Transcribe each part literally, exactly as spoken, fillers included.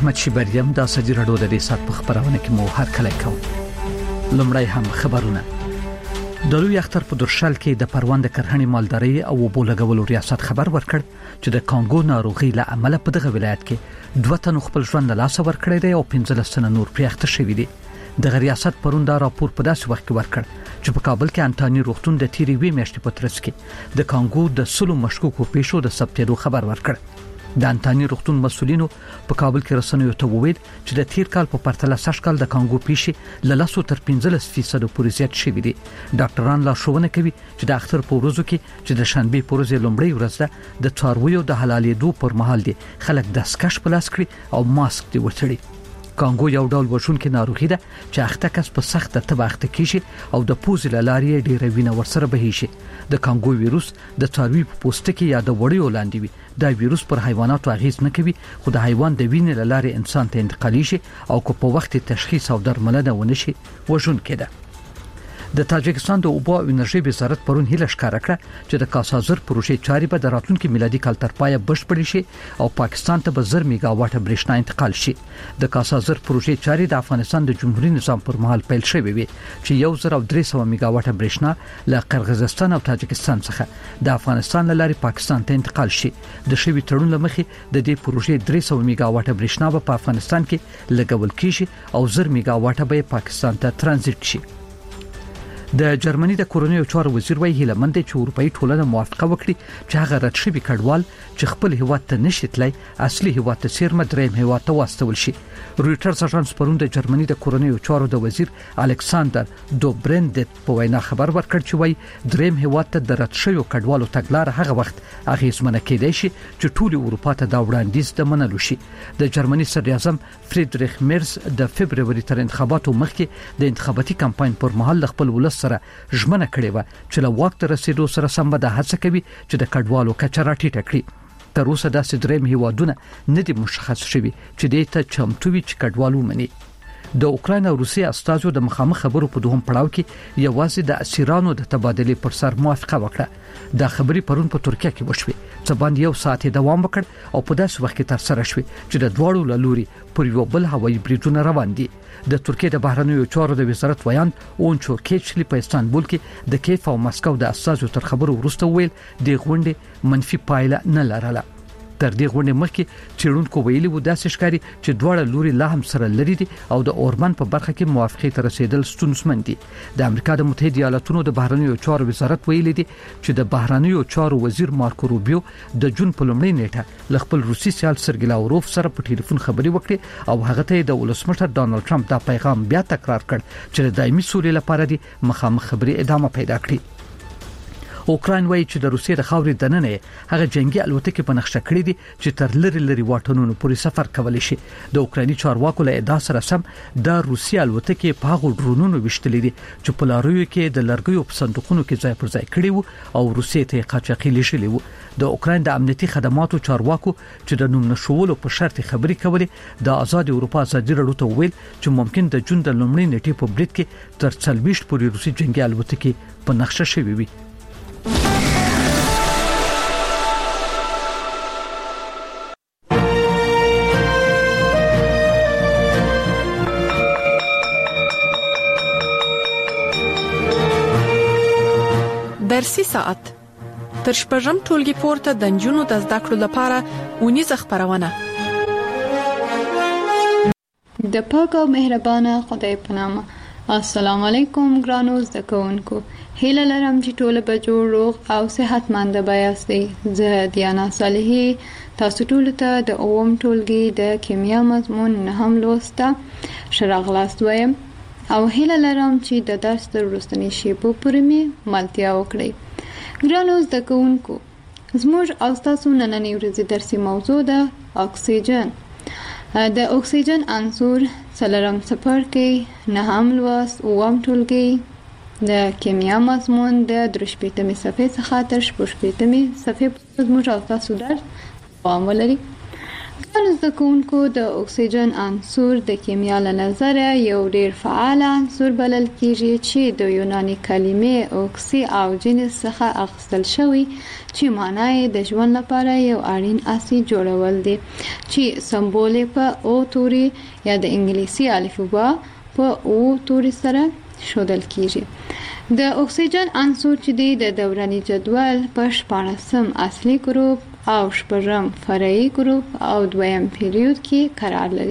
احمد شیبریم د اسدی رادیو د ریسات په خبرونه کې مو هر کله کوم. لمړی هم خبرونه. د لوی اختر په درشل کې د پروند کرهنې مالداري او بولګولو ریاست خبر ورکړ چې د کانګو ناروغي له امله په دغه ولایت کې دوه تن خپل ژوند له لاسه ورکړی دی او پنځلس تن نور پریخته شوی دي. د ریاست پروند راپور په داسې وخت کې ورکړ چې په کابل کې انټونی روغتون د تیری وی میاشتې په ترڅ کې د کانګو د سلو مشکوکو پیښو د ثبتېدو خبر ورکړ. د انټونی روغتون مسولینو په کابل کې رسنیو ته وویل چې د تیر کال په پرتله سږ کال د کانګو پیښې له لاسو تر پنځلس فیصد پورې زیات شوې دي. ډاکټران لا شوونه کوي چې د اختر په ورځو کې چې د شنبه په ورځ لومړی ورځ ده د څارویو د حلالېدو پر مهال دي خلک دستکش په لاس کړي او ماسک دی وتړي. کانګو یو ډول وژونکې ناروغي ده چې اخته کس په سخته تبه اخته کیږي او د پوزې له لارې ډېره وینه ورسره بهي شي. د کانګو ویروس د څاروي په پوستکي یا د وړیو لاندې وي. دا ویروس پر حیواناتو اغیز نه کوي خو د حیوان د وینې له لارې انسان ته انتقالي او کو په وخت تشخیص او درملنه ونشي وژونکې ده. د تاجکستان د اوبو او انرژي وزارت پرون هیله ښکاره کړه چې د کاسازر پروژې چارې به د راتلونکي میلادي کال تر پایه بشپړې شي او پاکستان ته به زر میگا واټ برېښنا انتقال شي. د کاسازر پروژې چارې د افغانستان د جمهوریت نظام پر مهال پیل شوې وي چې یو زر او درې سوه میگا واټ برېښنا له قرغیزستان او تاجکستان څخه د افغانستان له لارې پاکستان ته انتقال شي. د شوی تړون لمخې د دې پروژې درې سوه میگا واټ برېښنا په افغانستان کې لګول کیږي او زر میگا واټ به پاکستان ته ترانزیت شي. د جرمني د کورونیو چارو وزیر وایي هیلمند چې اروپאי ټولنه موافقه وکړي چې هغه رد شوی کډوال چې خپل هیواد ته نشي تلای اصلي هیواد ته سیر مدریم هیواد ته واستول شي. رويټرز اژانس پرون د جرمني د کورونیو چارو د وزیر الکساندر دوبرند په وینا خبر ورکړ چې وایي دریم هیواد ته د رد شوی کډوالو تګلار هغه وخت اغیزمنه کېدای شي چې ټول اروپا ته دا وړاندیز د منلو شي. د جرمني صدر اعظم فریدریخ میرز د فبرवरी تر انتخاباتو مخکې د انتخاباتي کمپاین پر مهال خپل ولس سره ژمنه کړې و چې له وخت رسیدو سره سم به د هڅه کوي چې د کډوالو کچه راټیټه کړي. تر اوسه داسې دریم هیوادونه نه دي مشخص شوي چې دې ته چمتو وي چې کډوالو مني. د اوکراین او روسیې استازو د مخامخ خبرو په دوهم پړاو کې یوازې د اسیرانو د تبادلې پر سر موافقه وکړه. دا خبرې پرون په ترکیه کې وشوې چې باندې یو ساعت دوام وکړ او په داسې وخت کې تر سره شوې چې د دواړو له لوري پر یو بل هوایي بریدونه روان دي. د ترکیه د بهرنیو چارو د وزارت ویاند اونچو کېچلی په استانبول کې د کیف او مسکو د استازو تر خبرو وروسته ویل د غونډې منفي پایله نه لرله. تر دې غونډې مخکې چیرونکو ویلي وو داسې ښکاري چې دواړه لوري لا هم سره لري دي او د اوربان په برخه کې موافقه ته رسیدل ستونزمن دي. د امریکا د متحده ایالاتونو د بهرنیو چارو وزارت ویلي دي چې د بهرنیو چارو وزیر مارکو روبیو د جون په لومړۍ نیټه ل خپل روسي سیال سرګی لاوروف سره په ټلیفون خبري وکړي او هغه ته د ولسمشر ډانلډ ټرمپ دا پیغام بیا تکرار کړ چې د دایمي سولې لپاره دي مخامخ خبري ادامه پیدا کړي. اوکراین وایي چې د روسیې د خاورې دننه هغه جنگي الوتکې په نقشه کړې دي چې تر لری لری واټونو پورې سفر کولی شي. د اوکرایني چارواکو له ادعا سره سم د روسیې الوتکې په هغو ډرونونو وشتلې دي چې په لارویو کې د لرګیو په صندوقونو کې ځای پر ځای کړي وو او روسیې ته قاچاقي لېږلي وو. د اوکراین د امنیتي خدماتو چارواکو چې د نوم نشولو په شرط خبري کولې د آزاد اروپا ازادي رادیو ته ویل چې ممکن د جون د لومړۍ نیټې په بریټ کې تر څلويشت پورې روسي جنگي الوتکې په نقشه شوي وي. درسي ساعت تر شپږم ټولګي پورته د نجونو د زده کړو لپاره ونیزه خبرونه. د پاک او مهربانه خدای په نامه. السلام علیکم ګرانو زده کوونکو. هیله لرم چې ټول به جوړ روغ او صحتمند یاستئ. زه دیانا صالحی تاسو ټول ته د اووم ټولګي د کیمیا مضمون نهم لوسته شراغلاست وایم او هیله لرم چې د درس تر وروستنۍ شیبو پورې مې ملتیا وکړئ. ګرانو زده کوونکو، زموږ او تاسو نننۍ ورځې درسي موضوع ده اکسیجن. د اکسیجن عنصر څلورم څپرکی نهم لوست اووم ټولګي د کیمیا مضمون د درې شپېتمې صفحې څخه تر شپږ شپېتمې صفحې پورې زموږ او تاسو درس دوام ولري. ګرانو زده کوونکو د اکسیجن عنصر د کیمیا له نظره یو ډیر فعال عنصر بلل کیږي چې د یوناني کلمې اوکسی او جنس څخه اخیستل شوی چې معنی یې د ژوند لپاره یو اړین اسید جوړول دي چې سمبول په او توري یا د انګلیسي الفبا په او توري سره ښودل کیږي د اکسیجن عنصر چې د دوراني جدول په شپاړسم اصلي ګروپ او شپږم فرعي ګروپ او دویم پیریود کې قرار لري.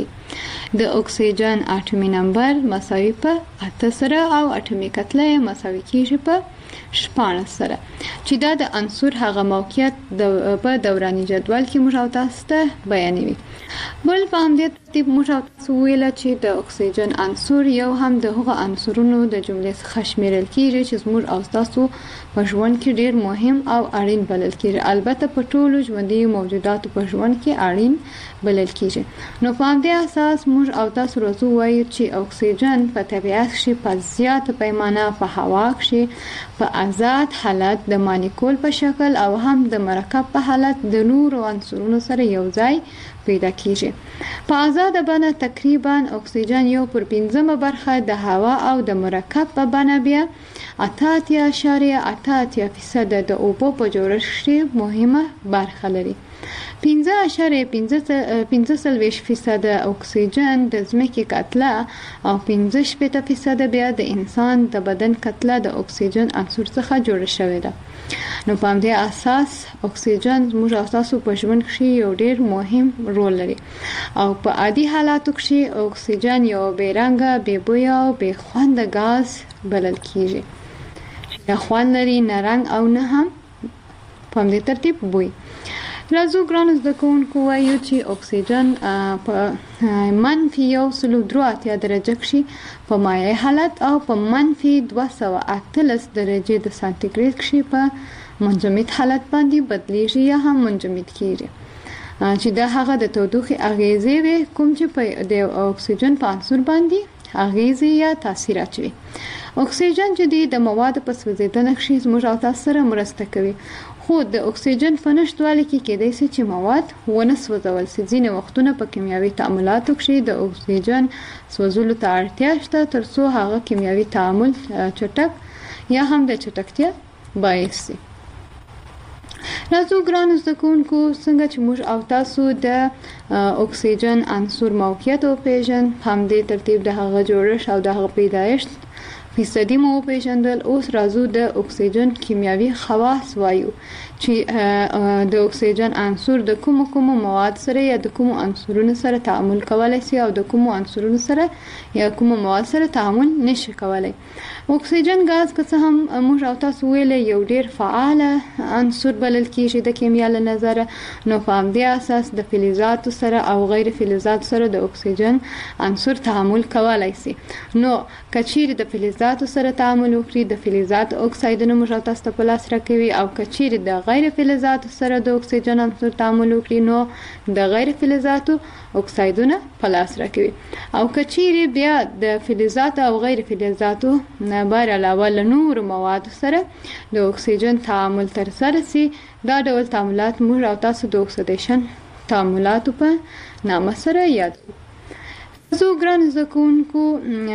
د اکسیجن اټومي نمبر مساوي په اته سره او اټومي کتله مساوي کیږي په شپاړس سره چې دا د عنصر هغه موقعیت په دوراني جدول کې موږ او تاسو ته بیانوي. بل په همدې ترتیب موږ او تاسو ویل چې د اکسیجن عنصر یو هم د هغه عنصرونو د جملې څخه شمیرل کیږي چې موږ او تاسو په ژوند کې ډیر مهم او اړین بلل کیږي. البته په ټولو ژوندي موجوداتو په ژوند کې اړین بلل کیږي. نو په همدې اساس موږ او تاسو روزو وایو چې اکسیجن په طبیعت کې په زیاته پیمانه په هوا کې په آزاد حالت د مالیکول په شکل او هم د مرکب په حالت د نورو عنصرونو سره یو ځای پیدا کیږي. په آزاد بڼه تقریبا اکسیجن یو پر پنځمه برخه د هوا او د مرکب په بڼه بیا اته اتیا اشاریه اته اتیا فیصد د اوبو په جوړښت کې مهمه برخه لري. پنځه اشاریه پنځه څلوېښت فیصد اکسیجن د ځمکې کتله او پنځه شپېته فیصد بیا د انسان د بدن کتله د اکسیجن عنصر څخه جوړه شوې ده. نو په همدې اساس اکسیجن موږ او تاسو په ژوند کې یو ډیر مهم رول لري او په عادي حالاتو کې اکسیجن یو بیرنګه بې بویه او بې خوند غاز بلل کیږي چې نه خوند لري نه رنګ او نه هم په همدې ترتیب بوی. راځو ګرانو زده کوونکو وایو چې اکسیجن په منفي یو سلو درې اتیا درجه کې په مایع حالت او په منفي دوه سوه اتلس درجه د سانتیګریډ کې په منجمد حالت باندې بدلیږي یا هم منجمد کیږي چې دا هغه د تودوخې اغیزې وي کوم چې په د اکسیجن په عنصر باندې اغیزې یا تاثیر اچوي. اکسیجن چې د مواد په سوځیدنه کې زموږ او تاسو سره مرسته کوي خو د اکسیجن په نشتوالي کې کېدای شي چې مواد ونه سوځول شي. ځینې وختونه په کیمیاوي تعاملاتو کې د اکسیجن سوځولو ته اړتیا شته ترڅو هغه کیمیاوي تعامل چټک یا هم د چټکتیا باعث شي. راځو ګرانو زده کوونکو څنګه چې موږ او تاسو د اکسیجن عنصر موقعیت وپېژنو په همدې ترتیب د هغه جوړښت او د هغه پیدایښت فیصدي مو وپېژندل. اوس راځو د اکسیجن کیمیاوي خواص وایو چې د اکسیجن عنصر د کوم کوم مواد سره یا د کوم عنصرونو سره تعامل کولای شي او د کوم عنصرونو سره یا کوم مواد سره تعامل نشي کولای. اکسیجن غاز که څه هم موږ او تاسو ویل یو ډیر فعال عنصر بلل کیږي د کیمیا له نظره نو په همدې اساس د فلزاتو سره او غیر فلزاتو سره د اکسیجن عنصر تعامل کولای شي. نو کچیر د فلزاتو سره تعامل وکړي د فلزات اکسایدونه موږ او تاسو په لاس راکوي او کچیر د غیر فلزاتو سره د اکسیجن عنصر تعامل وکړي نو د غیر فلزاتو اکسایدونه په لاس راکوي او کچیر بیا د فلزاتو او غیر فلزاتو نه بار علاوه له نور موادو سره د اکسیجن تعامل ترسره شي. دا ډول تعاملات موږ او تاسو د اکسیدیشن تعاملاتو په نامه سره یادوو. زه ګران زده کوونکو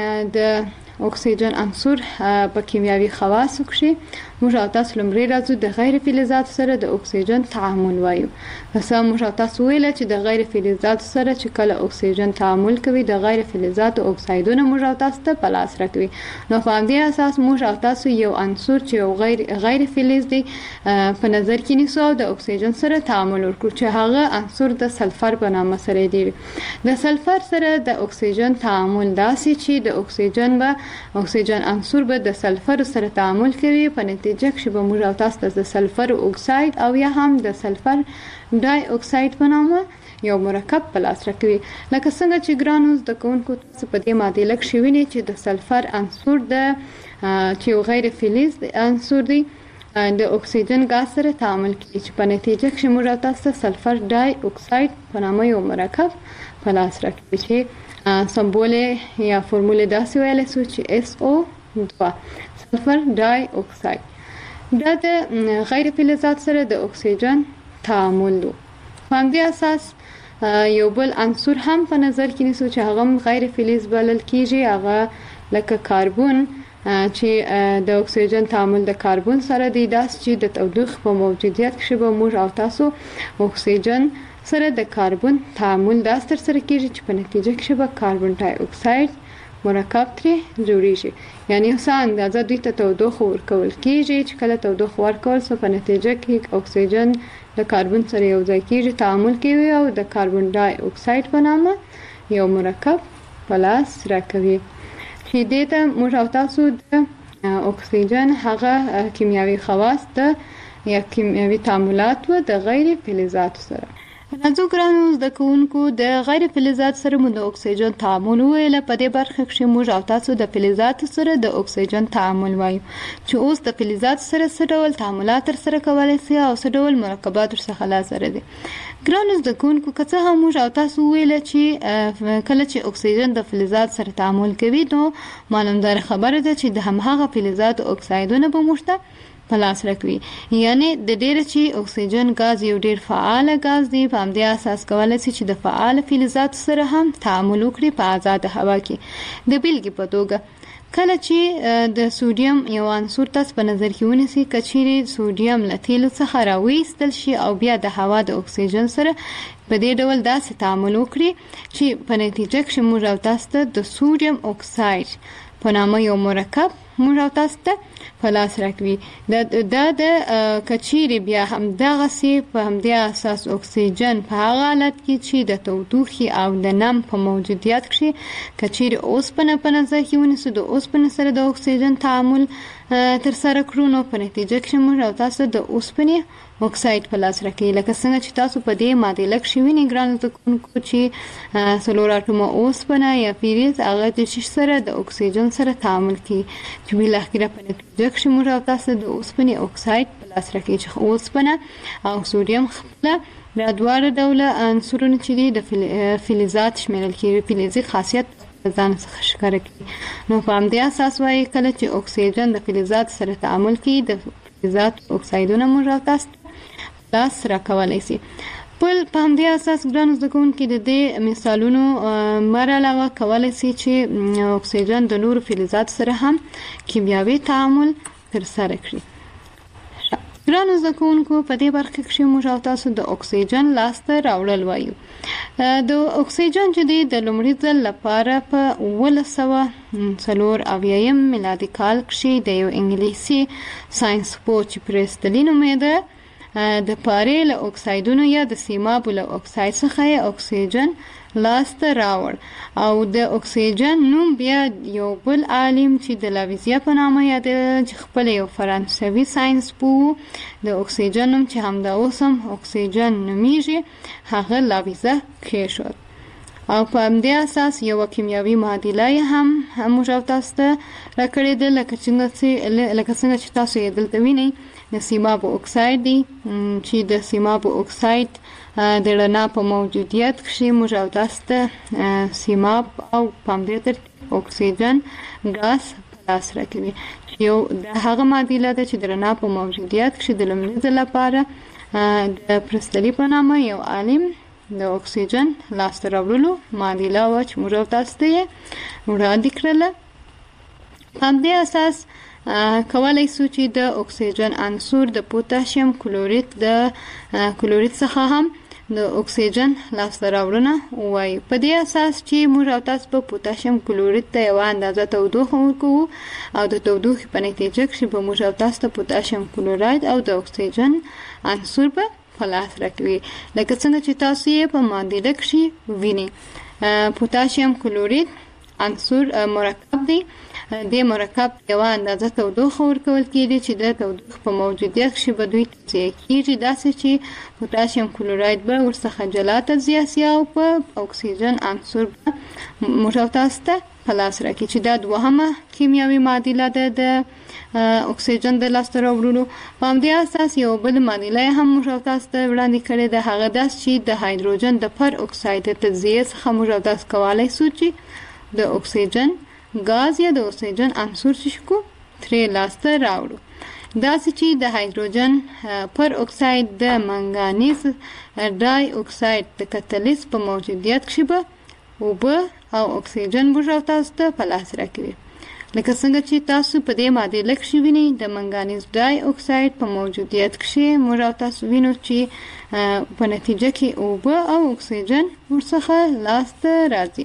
د اکسیجن عنصر په کیمیاوي خواصو کې موږ او تاسو لمړی راځو د غیر فلزاتو سره د اکسیجن تعامل وایو. مثلا موږ او تاسو ویل چې د غیر فلزاتو سره چې کله اکسیجن تعامل کوي د غیر فلزاتو اکسایدونه موږ او تاسو ته په لاس راکوي. نو په همدې اساس موږ او تاسو یو عنصر چې غیر غیر فلز دی په نظر کې نیسو او د اکسیجن سره تعامل وکړو چې هغه عنصر د سلفر په نامه سره دی. د سلفر سره د اکسیجن تعامل داسې چې د اکسیجن به اکسیجن عنصر به د سلفر سره تعامل کوي په نتیجه کې به موږ او تاسو د سلفر اکساید او یا هم د سلفر ډای اکساید په نامه یو مرکب په لاس راکوي. لکه څنګه چې ګرانو زده کوونکو تاسو په دې معادله کې وینئ چې د سلفر عنصر د چې یو غیر فلز عنصر دی د اکسیجن غاز سره تعامل کوي چې په نتیجه کې موږ او تاسو سلفر ډای اکساید په نامه یو مرکب په لاس راکوي چې سمبول یا فرمول داسې ویل شو چې اس او دوه سلفر ډای اکساید. دا د غیر فلزات سره د اکسیجن تعامل دی. په همدې اساس یو بل عنصر هم په نظر کې نیسو چې هغه غیر فلز بلل کیږي، هغه لکه کاربن چې د اکسیجن تعامل د کاربن سره دی، داس چې د تودوخې په موجودیت کې به موږ او تاسو اکسیجن سره د کاربن تعامل داس تر سره کیږي چې په نتیجه کې به کاربن ډای اکساید مرکب ترې جوړیږي. یعنی څه اندازه دوی ته تودوخه ورکول کیږي چې کله تودوخه ورکول سو په نتیجه کې اکسیجن د کاربن سره یو ځای کیږي، تعامل کوي او د کاربن ډای اکساید په نامه یو مرکب په لاس راکوي چې دې ته موږ او تاسو د اکسیجن هغه کیمیاوي خواص د یا کیمیاوي تعاملات و د غیر فلزاتو سره. راځو ګرانو زده کوونکو د غیر فلزات سره مو د اکسیجن تعامل ویل. په دې برخه کې موږ او تاسو د فلزات سره د اکسیجن تعامل وایو چې اوس د فلزات سره څه ډول تعاملات تر سره کولای شي او څه ډول مرکبات ورڅخه لازم دي. ګرانو زده کوونکو که څه هم موږ او تاسو ویل چې کله چې اکسیجن د فلزات سره تعامل کوي نو معلومدار خبره ده چې د همغه فلزات اکسایدونه به موږ په لاس راکوي. یعنی د ډېر چې اکسیجن غاز یو ډېر فعال غاز دی، په همدې اساس کولای شي چې د فعال فلزات سره هم تعامل وکړي په آزاد هوا کې. د بیلګې په توګه کله چې د سوډیم یو عنصر تاسو په نظر کې ونیسئ، کچېرې سوډیم له تیلو څخه راویستل شي او بیا د هوا د اکسیجن سره په دې ډول داسې تعامل وکړي چې په نتیجه کې موږ او تاسو ته د سوډیم اکساید په نامه یو مرکب موږ او تاسو ته په لاس راکوي. دا د کچېرې بیا هم دغه سي په همدې اساس اکسیجن په هغه حالت کې چې د تودوخې او د نم په موجودیت کې کچېرې اوسپنه په نظر کې ونیسو، د اوسپنې سره د اکسیجن تعامل تر سره کړو نو په نتیجه کې موږ او تاسو د اوسپنې اکساید په لاس راکوي. لکه څنګه چې تاسو په دې معادله کې وینئ ګرانو زده کوونکو چې څلور اټومه اوسپنه یا فلز هغه د شش سره د اکسیجن سره تعامل کوي چې بالاخره په نتیجه کې موږ او تاسو د اوسپنې اکساید په لاس راکوي چې اوسپنه او سوډیم خپله د دواړو ډوله عنصرونه چې دي د فلزات شمیرل کېږي، فلزي خاصیت ځان څخه ښکاره کوي. نو په همدې اساس وایي کله چې اکسیجن د فلزات سره تعامل کوي د فلزات اکسایدونه موږ او تاسو لاس راکولای شي. بل په همدې اساس ګرانو زده کوونکي د دې مثالونو مر علاوه کولای شي چې اکسیجن د نورو فلزات سره هم کیمیاوي تعامل تر سره کړي. ګرانو زده کوونکو په دې برخه کې موږ او تاسو د اکسیجن لاسته راوړل وایو. د اکسیجن چې د لومړي ځل لپاره په اوولس سوه څلور اویایم میلادي کال کې د یو انګلیسي ساینس پوه چې پریستلي نومېده د پارې له اکسایدونو یا د سیمابو له اکساید څخه اکسیجن لاسته راوړ او د اکسیجن نوم بیا یو بل عالم چې د لاویزیا په نامه یادېده چې خپل یو فرانسوي ساینس پوه د اکسیجن نوم چې همدا اوس هم اکسیجن نومیږي هغه لاویزه کېښود او په همدې اساس یو کیمیاوي معادله هم موږ او تاسو ته راکړې ده لکه څنګه چې تاسو یې دلته وینئ. د سیمابو اکساید دی چې د سیمابو اکساید د رڼا په موجودیت کې موږ او تاسو ته سیماب او په همدې ترتیب اکسیجن غاز په لاس راکوي. یو د هغه معادله ده چې د رڼا په موجودیت کې د لومړي ځل لپاره د پریستلي په نامه یو عالم د اکسیجن لاسته راوړلو معادله وه چې موږ او تاسو ته یې وړاندې کړله. په همدې اساس کولای شو چې د اکسیجن عنصر د پوتاشیم کلورید د کلورید څخه هم د اکسیجن لاسته راوړنه وایي. په دې اساس چې موږ او تاسو په پوتاشیم کلورید ته یوه اندازه تودوخه ورکوو او د تودوخې په نتیجه کې به موږ او تاسو ته پوتاشیم کلوراید او د اکسیجن عنصر به په لاس راکوي. لکه څنګه چې تاسو یې په معادله کې وینئ. پوتاشیم کلورید عنصر مرکب دی. د مرکب یوه اندازه تودوخه ورکول کېږي چې د تودوخې په موجودیت کې به دوی تجزیه کېږي داسې چې پوتاشیم کلوراید به ورڅخه جلا تجزیه شي او په اکسیجن عنصر به موږ او تاسو ته په لاس راکړي چې دا دوهمه کیمیاوي معادله ده د اکسیجن د لاسته راوړلو. په همدې اساس یو بل معادله هم موږ او تاسو ته وړاندې کړې ده، هغه داس چې د هایدروجن د پر اکساید د تجزیې څخه موږ او تاسو کولی شو چې د اکسیجن غاز یا د اکسیجن عنصر چې کو ترې لاسته راوړو. داسې چې د هایدروجن پر اکساید د منګانیز ډای اکساید د کتلیس په موجودیت کې به اوبه او اکسیجن موږ او تاسو ته په لاس راکوي. لکه څنګه چې تاسو په دې معادله کې وینئ د منګانیز ډای اکساید په موجودیت کې موږ او تاسو وینو چې په نتیجه کې اوبه او اکسیجن ورڅخه لاس ته راځي.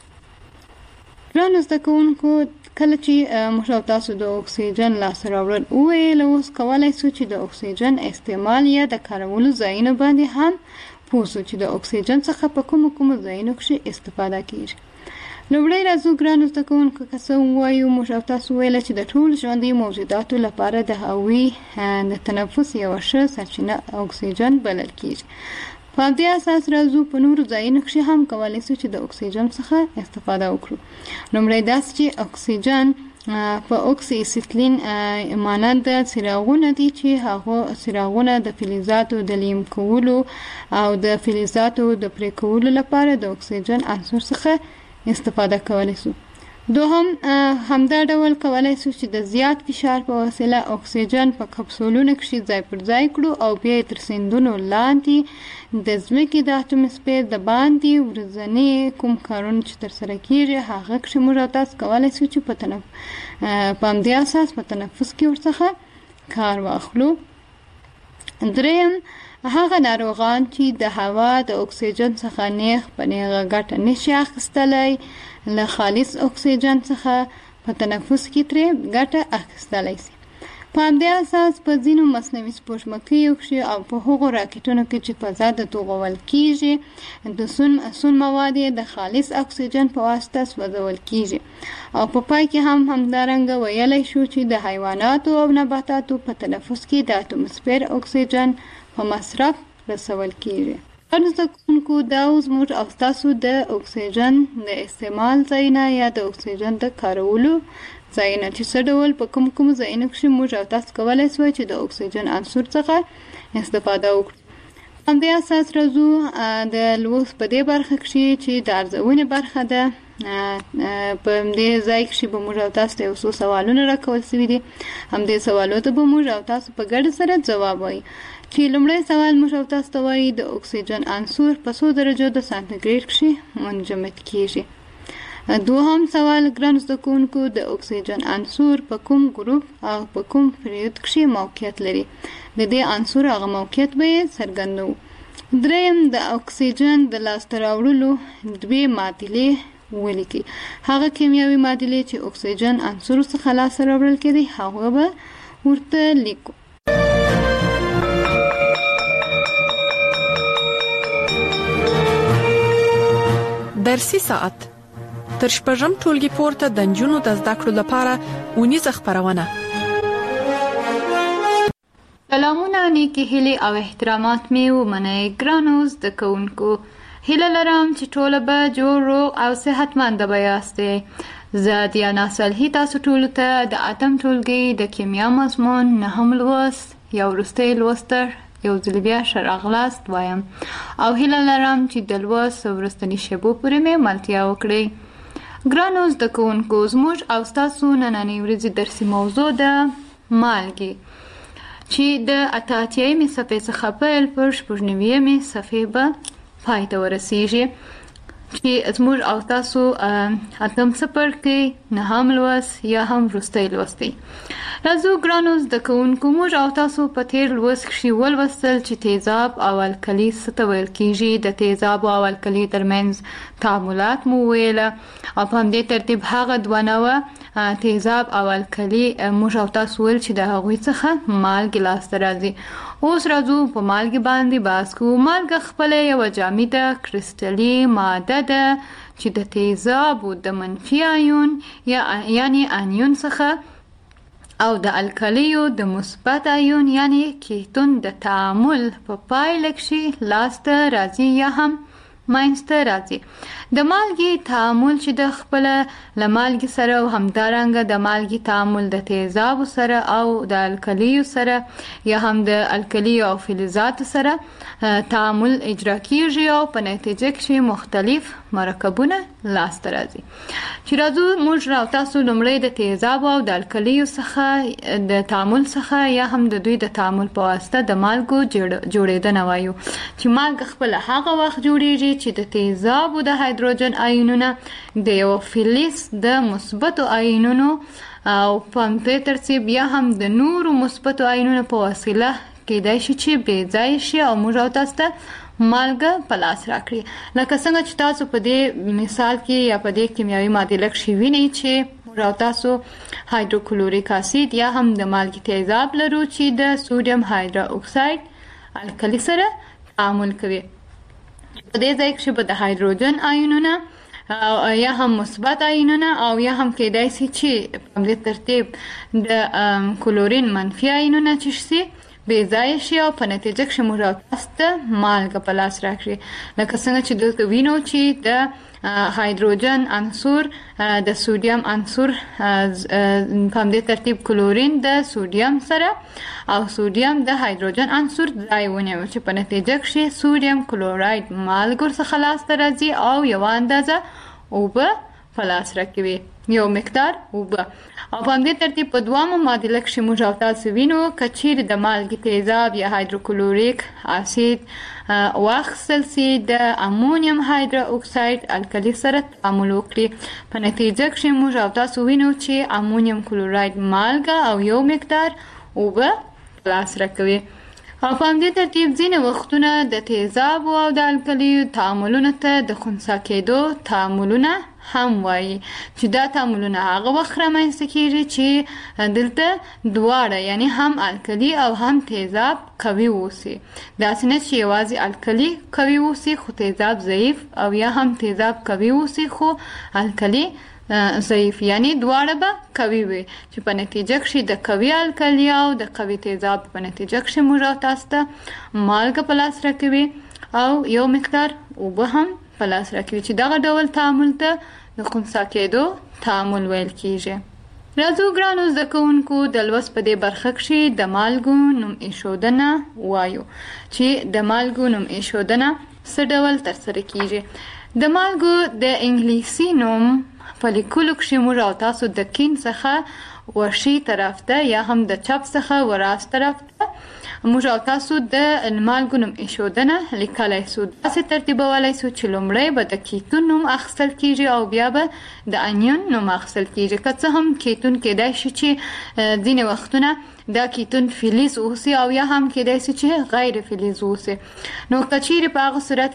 ګرانو زده کوونکو، کله چې موږ او تاسو د اکسیجن لاسته راوړل وویل، اوس کولی شو چې د اکسیجن استعمال یا د کارولو ځایونه باندې هم پوه شو چې د اکسیجن څخه په کومو کومو ځایونو کې استفاده کیږي. لومړی راځو ګرانو زده کوونکو، که څه ووایو، موږ او تاسو ویله چې د ټولو ژوندیو موجوداتو لپاره د هغوی د تنفس یوه ښه سرچینه اکسیجن بلل کیږي. په دې اساس راځو په نورو ځایونو کې هم کولی شو چې د اکسیجن څخه استفاده وکړو. لومړی داسې چې اکسیجن په اکسی اسیتلین مانند څراغونه دي چې هغه څراغونه د فلزاتو د لیم کولو او د فلزاتو د پرې کولو لپاره د اکسیجن عنصر څخه استفاده کولی شو. دوهم همدا ډول کولی شو چې د زیات فشار په وسیله اکسیجن په کپسولونو کې ځای پر ځای کړو او بیا یې تر سیندونو لاندې د ځمکې د اټموسفیر د باندې ورځنی کوم کارونه چې ترسره کیږي هغه کې موږ تاسو کولی شو چې په تنف په همدې اساس په تنفس کې ورڅخه کار واخلو. دریم هغه ناروغان چې د هوا د اکسیجن څخه نیغ په نیغه ګټه نشي اخیستلی، له خالص اکسیجن څخه په تنفس کې ترې ګټه اخیستلی شي. په همدې اساس په ځینو مصنوعي سپوږمکیو کې او په هغو راکټونو کې چې فضا ته توغول کیږي د سون سون مواد د خالص اکسیجن په واسطه سوځول کیږي. او په پای کې هم همدارنګه ویلی شو چې د حیواناتو او نباتاتو په تنفس کې د اټموسفیر اکسیجن په مصرف رسول کیږي. ګرانو زده کوونکو، دا اوس موږ او تاسو د اکسیجن د استعمال ځایونه یا د اکسیجن د کارولو ځایونه چې څه ډول په کوم کوم ځایونو کې موږ او تاسو کولی شوی چې د اکسیجن عنصر څخه استفاده وکړو. همدې اساس راځو د لوست په دې برخه کې چې د ارزونې برخه ده. په همدې ځای کې به موږ او تاسو ته یو څو سوالونه راکول شوي دي. همدې سوالو ته به موږ او تاسو په ګډه سره ځواب وایي. چې لومړی سوال موږ او تاسو ته وایي د اکسیجن عنصر په څو درجو د سانتیګریډ کې منجمد کیږي. دوهم سوال ګرانو زده کوونکو، د اکسیجن عنصر په کوم ګروپ او په کوم پریود کې موقعیت لري؟ د دې عنصر هغه موقعیت به یې څرګندوو. دریم د اکسیجن د لاسته راوړلو دوې معادلې ولیکئ. هغه کیمیاوي معادلې چې اکسیجن عنصر څخه لاسته راوړل کېدي هغه به ورته لیکو. درسي ساعت تر شپږم ټولګي پورته د نجونو د زده کړو لپاره ونیزه خبرونه. سلامونه، نیکی هیلې او احترامات مې ومنئ ګرانو زده کوونکو. هیله لرم چې ټوله به جوړ روغ او صحتمند به یاستئ. زه دیانا صالحي تاسو ټولو ته د اتم ټولګي د کیمیا مضمون نهم لوست یا وروستی لوست یو ځل بیا ښه راغلاست وایم او هیله لرم چې د لوست وروستني شیبو پورې مې ملتیا وکړئ. ګرانو زده کوونکو، زموږ او ستاسو نننۍ ورځې درسي موضوع ده مالګې، چې د اته اتیایمې صفحې څخه پیل پر شپږ نویمې صفحې به پای ته ورسیږي، چې زموږ او تاسو اتم څپرکی نهم لوست یا هم وروستی لوست دی. راځو ګرانو زده کوونکو، موږ او تاسو په تیر لوست کښې ولوستل چې تیزاب او القلي څه ته ویل کیږي. د تیزاب او القلي ترمنځ تعاملات مو ویله او په همدې ترتیب هغه دوه نوعه تیزاب او القلي موږ او تاسو ویل چې د هغوی څخه مالګې لاسته راځي. اوس راځو په مالګې باندې بحث کوو. مالګه خپله یوه جامده کرسټلي ماده ده چې د تیزابو د منفي آیون یا یعنی انیون څخه او د الکلیو د مثبت آیون یعنی کیتون د تعامل په پایله کې لاسته راځي یا هم منځته راځي. د مالګې تعامل چې د خپله له مالګې سره او همدارنګه د مالګې تعامل د تیزابو سره او د الکلیو سره یا هم د الکلیو او فلزاتو سره تعامل اجرا کیږي او په نتیجه کې مختلف مرکبونه لاس ته راځي. چې راځو موږ راو تاسو لومړی د تیزاب او د الکلیو څخه د تعامل څخه یا هم د دوی د تعامل په واسطه د مالګو جوړېدنه وایو. چې مالګه خپل هغه وخت جوړیږي چې د تیزاب او د هایدروجن آیونونه د یو فلز د مثبتو آیونونو او په همدې ترتیب یا هم د نورو مثبتو آیونونو په وسیله کېدای شي چې بې ځای شي او موږ راو تاسو ته مالګه په لاس راکړي. لکه څنګه چې تاسو په دې مثال کې یا په دې کیمیاوي معادله کې وینئ چې موږ او تاسو هایدروکلوریک اسید یا هم د مالګې تیزاب لرو چې د سوډیم هایدرو اکساید الکلی سره تعامل کوي. په دې ځای کې به د هایدروجن آیونونه یا هم مثبت آیونونه او یا هم کېدای شي چې په دې ترتیب د کلورین منفي آیونونه چې شي بې ځای شي او په نتیجه کې موږ تاسو ته مالګه په لاس راکړي. لکه څنګه چې دلته وینو چې د هایدروجن عنصر د سوډیم عنصر په همدې ترتیب کلورین د سوډیم سره او سوډیم د هایدروجن عنصر ځای ونیو چې په نتیجه کې سوډیم کلوراید مالګو څخه لاس ته راځي او یو اندازه اوبه په لاس راکوي، یو مقدار اوبه. او په همدې ترتیب په دوامه معادله کې موږ او تاسو وینو که چیرې د مالګې تیزاب یا هایدروکلوریک اسید واخیستل سي د امونیم هایدرو اکساید الکلی سره تعامل وکړي، په نتیجه کې موږ او تاسو وینو چې امونیم کلوراید مالګه او یو مقدار اوبه په لاس راکوي. او په همدې ترتیب ځینې وختونه د تیزاب او د الکلیو تعاملونو ته د خنثی کېدو تعاملونه هم وایي چې دا تعاملونه هغه وخت رامنځته کېږي چې دلته دواړه یعنی هم الکلی او هم تیزاب قوي اوسي. داسې نه چې یوازې الکلی قوي اوسي خو تیزاب ضعیف او یا هم تیزاب قوي اوسي خو الکلی ضعیف، یعنی دواړه به قوي وي چې په نتیجه کې د قوي الکلی او د قوي تیزاب په نتیجه کې موږ تاسو ته مالګه په لاس راکوي او یو مقدار اوبه هم په لاس راکوي چې دغه ډول تعامل ته د خنثی کېدو تعامل ویل کېږي. راځو ګرانو زده کوونکو د لوست په دې برخه کې د مالګو نوم ایښودنه وایو چې د مالګو نوم ایښودنه څه ډول ترسره کېږي. د مالګو د انګلیسي نوم په لیکلو کې موږ او تاسو د کین څخه ورشي طرف ته یا هم د چپ څخه وراس طرف ته موږ او تاسو د مالګو نوم ایښودنه لیکلای سو. داسې ترتیبولی سو چې لومړی به د کیتون نوم اخیستل کېږي او بیا به د انیون نوم اخیستل کېږي. که څه هم کیتون کېدای شي چې ځینې وختونه دا کیتون فلز اوسي او یا هم کېدای شي چې غیر فلز اوسي. نو که چیرې په هغه صورت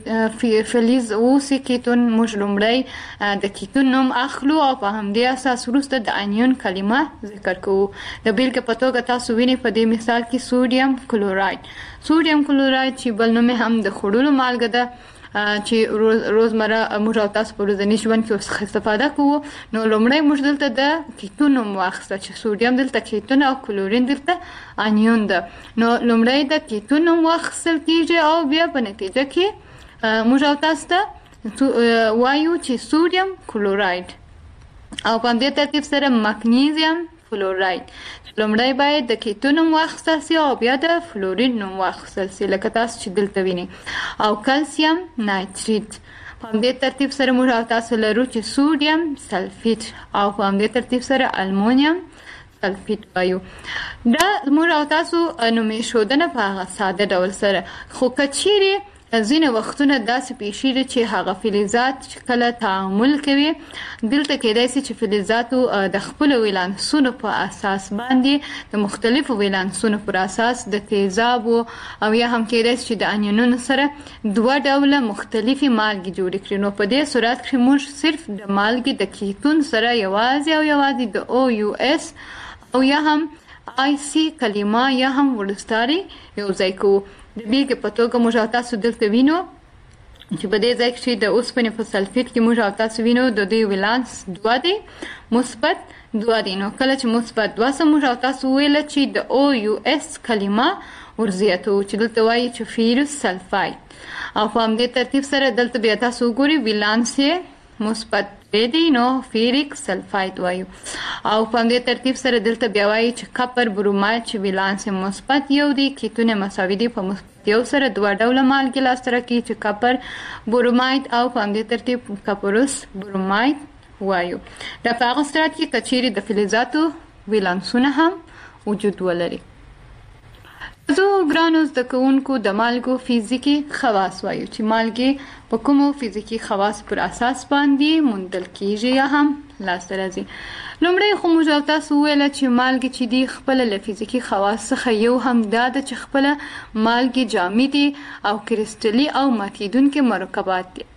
کې فلز اوسي کیتون موږ لومړی د کیتون نوم اخلو او په همدې اساس وروسته د انیون کلمه ذکر کوو. د بیلګې په توګه تاسو وینئ په دې مثال کې سوډیم کلوراید. سوډیم کلوراید چې بل نوم هم د خوړلو مالګه ده چې روز روزمره موږ او تاسو په ورځني ژوند کې استفاده کوو. نو لومړی موږ دلته د کیتون نوم واخیسته چې سوډیم دلته کیتون او کلورین دلته انیون ده. نو لومړی د کیتون نوم واخیستل کېږي او بیا په نتیجه کې موږ او تاسو ته وایو چې سوډیم کلوراید او په همدې ترتیب سره مګنیزیم فلوراید. لومړی باید د کیتون نوم واخیستل سي او بیا د فلورین نوم واخیستل سي لکه تاسو چې دلته وینئ. او کلسیم نایتریت په همدې ترتیب سره موږ او تاسو لرو چې سوډیم سلفیت او په همدې ترتیب سره المونیم سلفیت وایو. دا موږ او تاسو نوم ایښودنه په هغه ساده ډول سره. خو که چیرې ځینې وختونه داسې پیښیږي چې هغه فلزات چې کله تعامل کوي دلته کېدای شي چې فلزاتو د خپلو ولانسونو په اساس باندې د مختلفو ولانسونو پر اساس د تیزابو او یا هم کېدای شي چې د انیونونو سره دوه ډوله مختلفې مالګې جوړې کړي. نو په دې صورت کې موږ صرف د مالګې د کیتون سره یوازې او یوازې د او یو اس او یا هم آی سی کلمه یا هم ورستاري یو ځای کوو. د بیلګې په توګه موږ او تاسو دلته وینو چې په دې ځای کې د اوسپنې په سلفیت کې موږ او تاسو وینو د دوی ولانس دوه دی، مثبت دوه دی. نو کله چې مثبت دوه سه موږ او تاسو ویله چې د او یو اس کلمه ورزیاتو چې دلته وایي چې فیروس سلفاید. او په همدې ترتیب سره دلته بیا تاسو وګورئ ولانس یې مثبت دی نو فیریک سلفاید وایو. او په همدې ترتیب سره دلته بیا وایي چې کپر بروماید چې ولانس مثبت یو دی کیتون مساوي دی په مثبت یو سره دوه ډوله مالګې لاسته راکوي چې کپر بروماید او په همدې ترتیب کپروس بروماید وایو. دا په هغه صورت کې که چیرې د فلزاتو ولانسونه هم وجود ولري. زه ګرانو زده کوونکو د مالګو فزیکي خواص وایو چې مالګې په کومو فزیکي خواص پر اساس باندې موندل کیږي یا هم لاسته راځي. لومړی خو موږ او تاسو وویل چې مالګې چې دي خپل له فزیکي خواص څخه یو هم دا ده چې خپل مالګې جامدي او کریسټلي او ماتیدونکي مرکبات دي.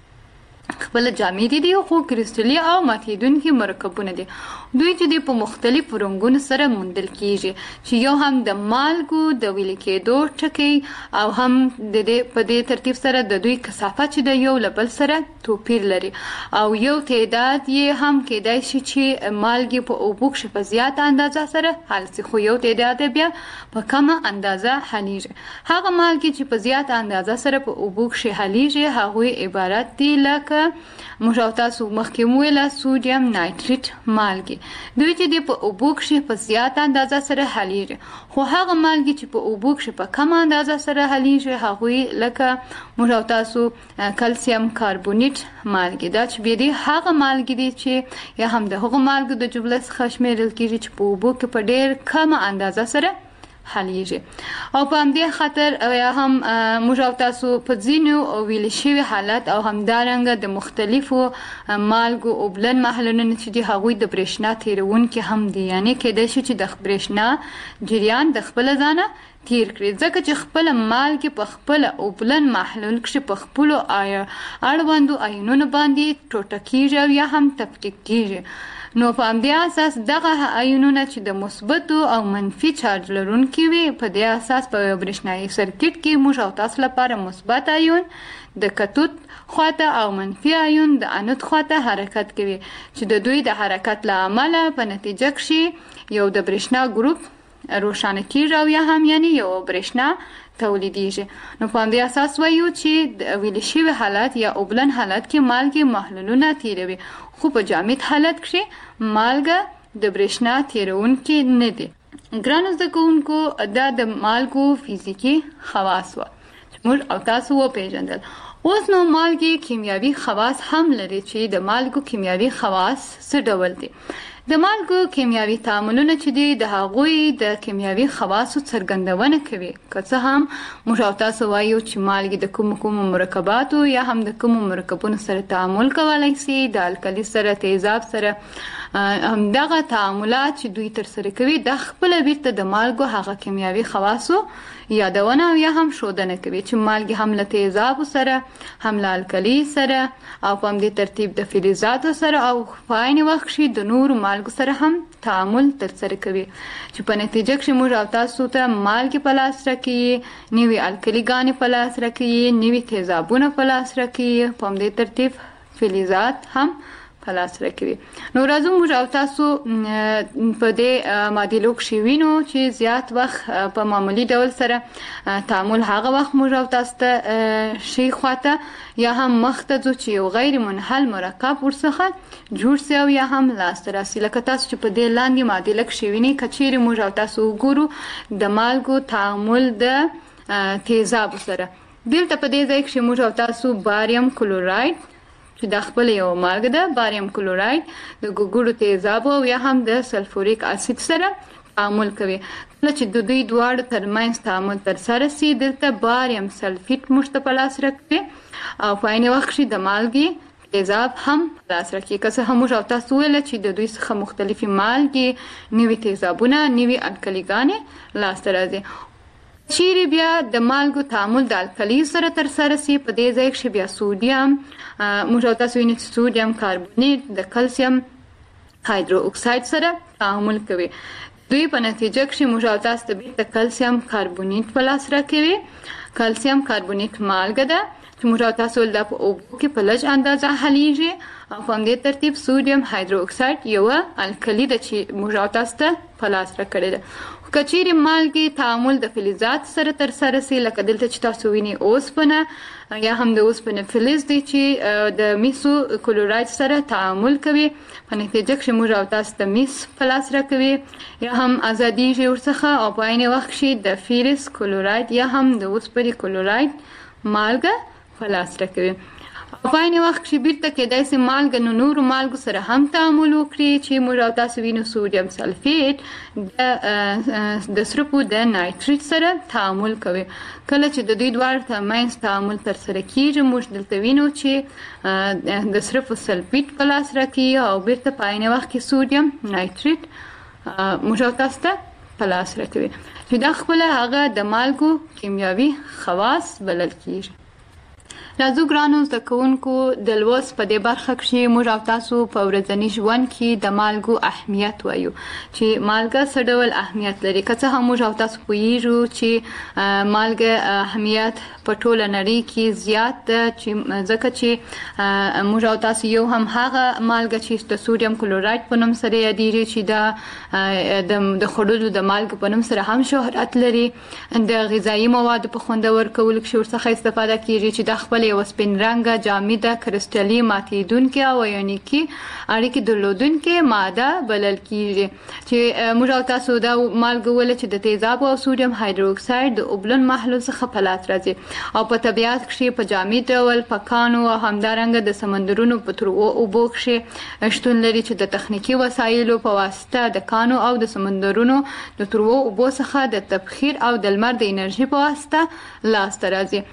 خپل جامدي دي خو کریسټلي او ماتیدونکي مرکبونه دي. دوی چې دي په مختلفو رنګونو سره موندل کیږي چې یو هم د مالګو د ویلې کېدو ټکي او هم د دې په دې ترتیب سره د دوی کثافت چې د یو له بل سره توپیر لري او یو تعداد یې هم کېدای شي چې مالګې په اوبو کښې په زیاته اندازه سره حل شي خو یو تعداد بیا په کمه اندازه حلیږي. هغه مالګې چې په زیاته اندازه سره په اوبو کښې حلیږي هغوی عبارت دي لکه موږ او تاسو مخکې وویله سودیم نایتریت مالګې. دوی چې دي په اوبو کښې په زیاته اندازه سره حلیږي خو هغه مالګې چې په اوبو کښې په کمه اندازه سره حلیږي هغوی لکه موږ او تاسو کلسیم کاربونیټ مالګې. دا چې بیا دي هغه مالګې دي چې یا هم د هغو مالګو د جملې څخه شمیرل کیږي چې په اوبو کې په ډېر کمه اندازه سره حلیږي. او په همدې خاطر یا هم موږ او تاسو په ځینو ویل شوي حالت او همدارنګه د مختلفو مالګو اوبلن محلولونه چې دي هغوی د برېښنا تیرونکي هم دي. یعنې کېدای شي چې د برېښنا جریان د خپله ځانه تیر کړي ځکه چې خپل مالګې په خپل اوبلن محلول کښې په خپلو اړوندو آیونونو باندې ټوټه کیږي او یا هم تفکیک کیږي. نو په همدې اساس دغه آیونونه چې د مثبتو او منفي چارج لرونکي وي په دې اساس په برېښنایي سرکټ کې موږ او تاسو لپاره مثبت آیون د کتود خواته او منفي آیون د انود خواته حرکت کوي چې د دوی د حرکت له امله په نتیجه کښې یو د برېښنا ګروپ روښانه کیږي او یا هم یعنی یو برېښنا تولیدیږي. نو په همدې اساس وایو چې د ویل شوي حالت یا اوبلن حالت کې مالګې محلولونه تیروي خو په جامد حالت کښې مالګه د برېښنا تیرونکي نه دي. ګرانو زده کوونکو دا د مالګو فزیکي خواص وه چې موږ او تاسو وپېژندل. اوس نو مالګې کیمیاوي خواص هم لري چې د مالګو کیمیاوي خواص څه ډول دي. د مالګو کیمیاوي تعاملونه چې دي د هغوی د کیمیاوي خواصو څرګندونه کوي. که څه هم موږ او تاسو وایو چې مالګې د کومو کومو مرکباتو یا هم د کومو مرکبونو سره تعامل کولی شي د الکلي سره تیزاب سره همدغه تعاملات چې دوی ترسره کوي د خپله بیرته د مالګو هغه کیمیاوي خواصو یادونه او یا هم ښودنه کوي چې مالګې هم له تیزابو سره هم له الکلي سره او په همدې ترتیب د فلزاتو سره او په عین وخت کښې د نورو مالګو سره هم تعامل ترسره کوي چې په نتیجه کښې موږ او تاسو ته مالګې په لاس راکوي، نوي الکلي ګانې په لاس راکوي، نوي تیزابونه په لاس راکوي، په همدې ترتیب فلزات هم په لاس راکوي. نو راځو موږ او تاسو په دې معادلو کښې وینو چې زیات وخت په معمولي ډول سره تعامل هغه وخت موږ او تاسو ته ښي خواته یا هم مخ ته ځو چې یو غیر منحل مرکب ورڅخه جوړ سي او یا هم لاسته راسي. لکه تاسو چې په دې لاندې معادله کښې وینئ که چیرې موږ او تاسو وګورو د مالګو تعامل د تیزابو سره دلته په دې ځای کښې موږ او تاسو باریم کلوراید چې دا خپل یو مالګه ده باریم کلوراید د ګوګړو تیزابو او یا هم د سلفوریک اسید سره تعامل کوي. کله چې د دوی دواړو ترمنځ تعامل ترسره سي دلته باریم سلفیټ موږ ته په لاس راکوي او په عین وخت کښې د مالګې تیزاب هم په لاس راکوي. که څه هم موږ او تاسو وویله چې د دوی څخه مختلفې مالګې نوي تیزابونه نوي الکلیګانې لاسته راځي. چیرې بیا د مالګو تعامل د الکلي سره ترسره سي په دې ځای کښې بیا سودیم موږ او تاسو وینئ چې سودیم کاربونیټ د کلسیم هایدرو اکساید سره تعامل کوي. دوی په نتیجه کښې موږ او تاسو ته بیرته کلسیم کاربونیټ په لاس راکوي. کلسیم کاربونیټ مالګه ده چې موږ تاسو د اوبو کې په لږ اندازه حلیږي او په همدې ترتیب سودیم هایدرو اکساید یو الکلی د چې موږ تاسو ته په لاس راکړی ده. کچيري مالګي تعامل د فلزات سره تر سره سي لکه دلته چې تاسو ویني اوسپنه یا هم د اوسپنه فلز دي چې د میسو کلوراید سره تعامل کوي په نتیجه کې موږ تاسو ته میس په لاس راکوي یا هم ازادي ورڅخه او په عین وخت کې د فیرس کلوراید یا هم د اوسپنې کلوراید مالګه په لاس راکوي. په عین وخت کې بیرته کېدای شي مالګه نو نور مالګو سره هم تعامل وکړي چې موږ تاسو وینو سوډیم سلفیت د د سرپو د نایتریت سره تعامل کوي. کله چې د دوی دوه ترمنځ تعامل تر سره کیږي موږ دلته وینو چې د سرپو سلفیت په لاس راکوي او بیرته په عین وخت کې سوډیم نایتریت موږ تاسو ته په لاس راکوي چې دا خپل هغه د مالګو کیمیاوي خواص بلل کیږي. راځو ګرانو زده کوونکو د لوست په دې برخه کې موږ او تاسو په ورځني ژوند کې د مالګو اهمیت وایو چې مالګه څه ډول اهمیت لري. که څه هم موږ او تاسو پوهیږو چې مالګه اهمیت په ټوله نړۍ کې زیات ده چې ځکه چې موږ او تاسو یو هم هغه مالګه چې د سوډیم کلوراید په نوم سره یادېږي چې دا د خړلو د مالګې په نوم سره هم شهرت لري. د غذایی موادو په خوندور کولو کې ورڅخه استفاده کیږي چې د خپل یو سپین رنګه جامده کرسټلي ماتیدونکې او یونیکي اړیکې درلودونکې ماده بلل کیږي چې موږ تاسو دا مالګه ول چې د تیزاب او سوډیم هایدرو اکساید د اوبلن محلول څخه په لاس راځي او په طبیعت کې په جامد ډول په کانو او همدارنګه د سمندرونو په تروو اوبو کې شتون لري چې د تخنیکی وسایلو په واسطه د کانو او د سمندرونو د تروو اوبو څخه د تبخیر او د لمر د انرژي په واسطه لاس ته راځي.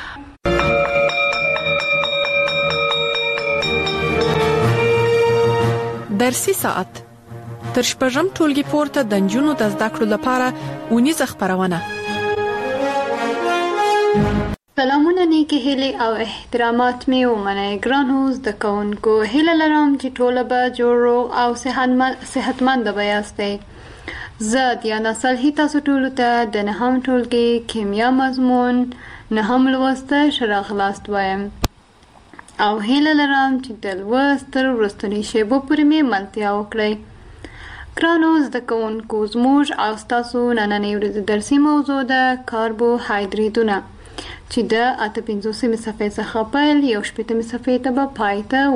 درسي ساعت تر شپږم ټولګي پورته د نجونو د زده کړو لپاره ونیزه خبرونه. سلامونه نیکی هیله او احترامات می ومنئ ګرانو زده کوونکو. هیله لرم چې ټول به جوړ او صحتمند به یاستئ. زه دیانا صالحي تاسو ټول ته د نهم ټولګي کیمیا مضمون نهم لوسته شراغلاست وایم او هیله لرم چې د لوست تر وروستنۍ شیبو پورې مې ملتیا وکړئ. ګرانو زده کوونکو زموږ او ستاسو نننۍ ورځې درسي موضوع ده کاربوهایدریتونه چې د اته پنځوسمې صفحې څخه پیل یو شپېتمې صفحې ته به پای ته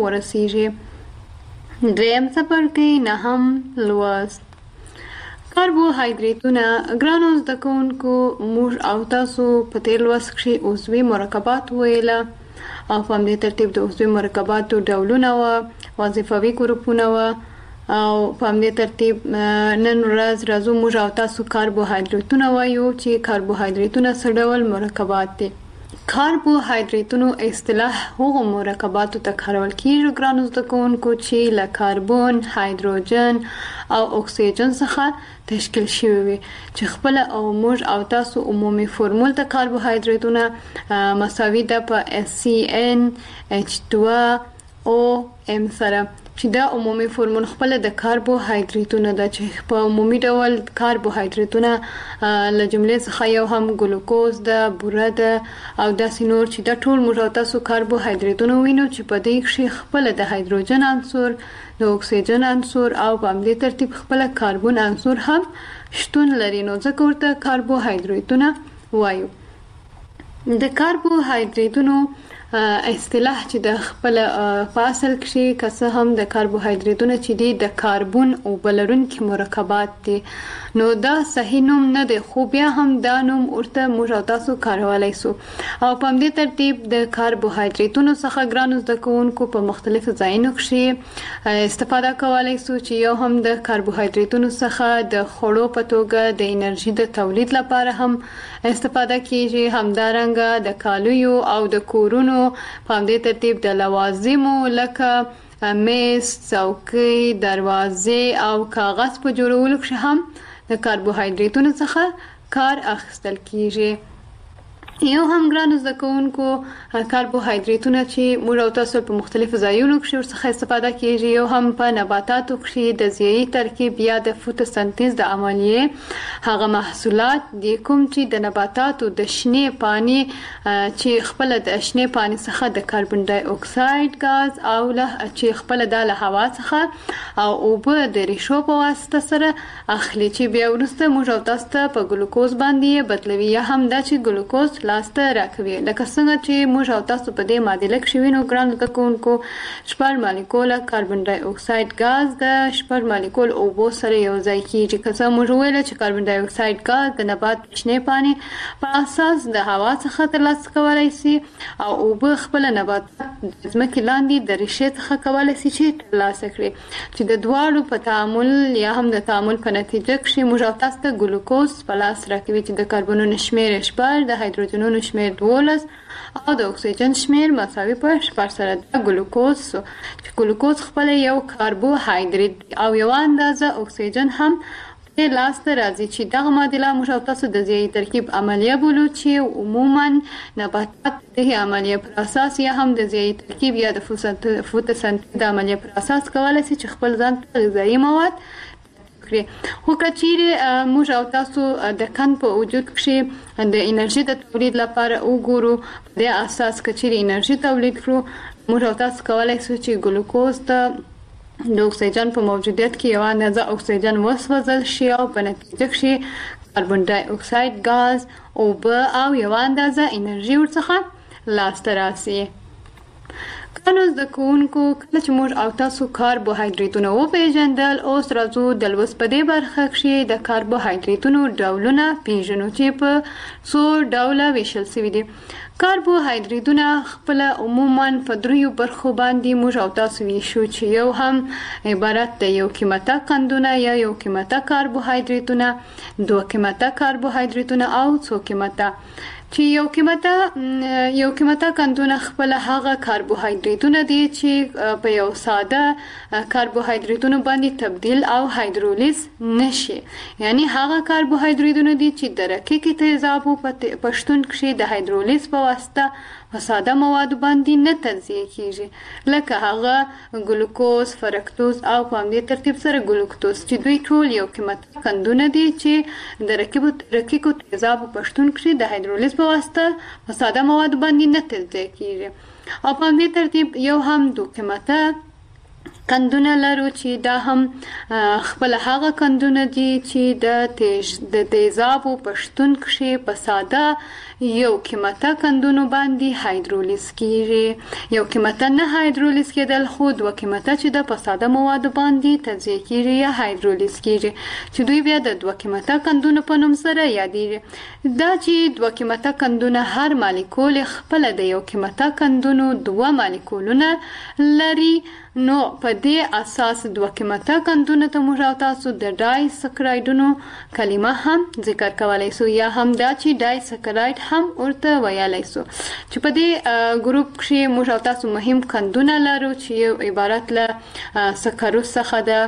ورسیږي. دریم څپرکی نهم لوست کاربوهایدریتونه. ګرانو زده کوونکو موږ او تاسو په تیر لوست کې عضوي مرکبات ویله او په همدې ترتیب د عضوي مرکباتو ډولونه و وظیفوي ګروپونه و او په همدې ترتیب نن ورځ راځو موږ او تاسو کاربوهایدریتونه وایو چې کاربوهایدریتونه څه ډول مرکبات دي. کاربوهایدریتونو اصطلاح هغو مرکباتو ته کارول کیږي ګرانو زده کوونکو چې له کاربن، هایدروجن او اکسیجن څخه تشکیل شوی وي چې خپل او موږ او تاسو عمومي فرمول د کاربوهایدریتونه مساوي ده په اس سی ان اچ دوه او ام سره چې دا عمومي فرمول خپل د کاربوهایدریتونه ده چې په عمومي ډول کاربوهایدریتونه له جملې څخه یو هم ګلوکوز ده، بوره ده او داسې نور چې دا ټول موږ تاسو کاربوهایدریتونه وینو چې په دې کې خپل د هایدروجن عنصر، د اکسیجن عنصر او په همدې ترتیب خپل کاربن عنصر هم شتون لري نو ځکه ورته کاربوهایدریتونه وایو. د کاربوهایدریتونو اصطلاح چې د خپل په اصل کې کسه هم د کاربوهایدریتونه چې دي د کاربن او بلرونکي مرکبات دي نو دا صحیح نوم نه دی خو بیا هم دا نوم ورته موږ تاسو کارولای سو او په همدې ترتیب د کاربوهایدریتونو څخه ګرانو زده کوونکو په مختلفو ځایونو کې استفاده کولای سو چې یو هم د کاربوهایدریتونو څخه د خوړو په توګه د انرژي د تولید لپاره هم استفاده کیږي همدارنګه د کالیو او د کورونو په همدې ترتیب د لوازمو لکه میز، څوکۍ، دروازې او کاغذ په جوړولو کې هم د کاربوهایدریتونو څخه کار اخیستل کیږي. یو هم ګرانو زده کوونکو کاربوهایډریټونه چې موږ او تاسو په مختلفو ځایونو کې ورڅخه استفاده کیږي، یو هم په نباتاتو کې د ضیاعي ترکیب یا د فوتوسنتیز د عملیې هغه محصولات دي کوم چې د نباتاتو د شنې پانی چې خپل د شنې پانی څخه د کاربن ډای اکساید غاز او له چې خپل د هوا څخه او اوبه د ریشو په واسطه سره اخلي چې بیا ورسته موږ او تاسو ته په ګلوکوز باندې بدلوي، یا هم دا چې ګلوکوز لاسته راکوي. لکه څنګه چې موږ او تاسو په دې معادله کې وینو ګران زده کوونکو، شپږ مالیکول کاربن ډای اکساید غاز د شپږ مالیکول اوبو سره یو ځای کیږي. که څه موږ ویل چې کاربن ډای اکساید غاز د نبات شنې پانی په اساس د هوا څخه ترلاسه کولای شي او اوبه خپل نبات ځمکې لاندې د ریښې څخه کولای شي چې ترلاسه کړي، چې د دواړو په تعامل یا هم د تعامل په نتیجه کې موږ او تاسو ته ګلوکوز په لاس راکوي چې د کاربنونو شمیر شپږ، د هایدروجن نو شمیر دولس او د اکسیجن شمیر مساوي په شپږ سره د ګلوکوز چې ګلوکوز خپل یو کاربوهایډریټ او یو اندازه اکسیجن هم د لاسته راځي چې دغه معادله موږ او تاسو د ضیاعي ترکیب عملیه بولو چې عموما نباتات د عملیه پر اساس یا هم د ضیاعي ترکیب یا د فوتوسنتیز عملیه پر اساس کولای شي چې خپل ځان ته غذایي مواد خو کچیرې موږ او تاسو د کن په وجود کې د انرژي د تولید لپاره وګورو، په دې اساس کچیرې انرژي تولید کړو موږ او تاسو کولای شو چې ګلوکوز ته د اکسیجن په موجودیت کې یو اندازه اکسیجن وسوځل شي او په نتیجه کې کاربن ډای اکساید غاز، اوبه او یو اندازه انرژي ورڅخه لاسته راسي. نو زده کوونکو کله چې موږ او تاسو کاربوهایډریټونه وپېژندل، اوس راځو د لوست په دې برخه کې د کاربوهایډریټونو ډولونه پیژنو چې په څو ډوله ویشل شوي دي. کاربوهایډریټونه خپل عموما په دریو برخو باندې موږ او تاسو ویشو چې یو هم عبارت د یو قیمته قندونه یا یو قیمته کاربوهایډریټونه، دوه قیمته کاربوهایډریټونه او څو قیمته چې یو قیمته یو قیمته قندونه خپل هغه کاربوهایډریټونه دي چې په یو ساده کاربوهایډریټونو باندې تبدیل او هایدرولیز نشي، یعنی هغه کاربوهایډریټونه دي چې د رقیقې تیزابو په شتون کې د هایدرولیز په واسطه په ساده مواد باندې نه تجزیه کیږي، لکه هغه ګلوکوز، فرکتوز او په همدې ترتیب سره ګلوکتوز چې دوی ټول یو قیمته قندونه دي چې د رقیقو تیزابو په شتون کې د هایدرولیز په واسطه په ساده مواد باندې نه تجزیه کیږي. او په همدې ترتیب یو هم دو قیمته قندونه لرو چې دا هم خپل هغه قندونه دي چې د تیز د تیزابو په شتون کې په ساده یو قیمته قندونو باندې هایدرولیز کیږي، یو قیمته نه هایدرولیز کېدل خو دوه قیمته چې د په ساده موادو باندې تجزیه کیږي یا هایدرولیز کیږي چې دوی بیا د دوه قیمته قندونو په نوم سره یادېږي. دا چې دوه قیمته قندونه هر مالیکول خپل د یو قیمته قندونو دوه مالیکولونه لري، نو په دې اساس دوه قیمته قندونه ته موږ او تاسو د ډای سکرایډونو کلمه هم ذکر کولای شو، یا هم دا چې ډای سکرایډ هم ورته ویلای شو چې په دې ګروپ کې موږ او تاسو مهم قندونه لرو چې عبارت له سکروز څخه ده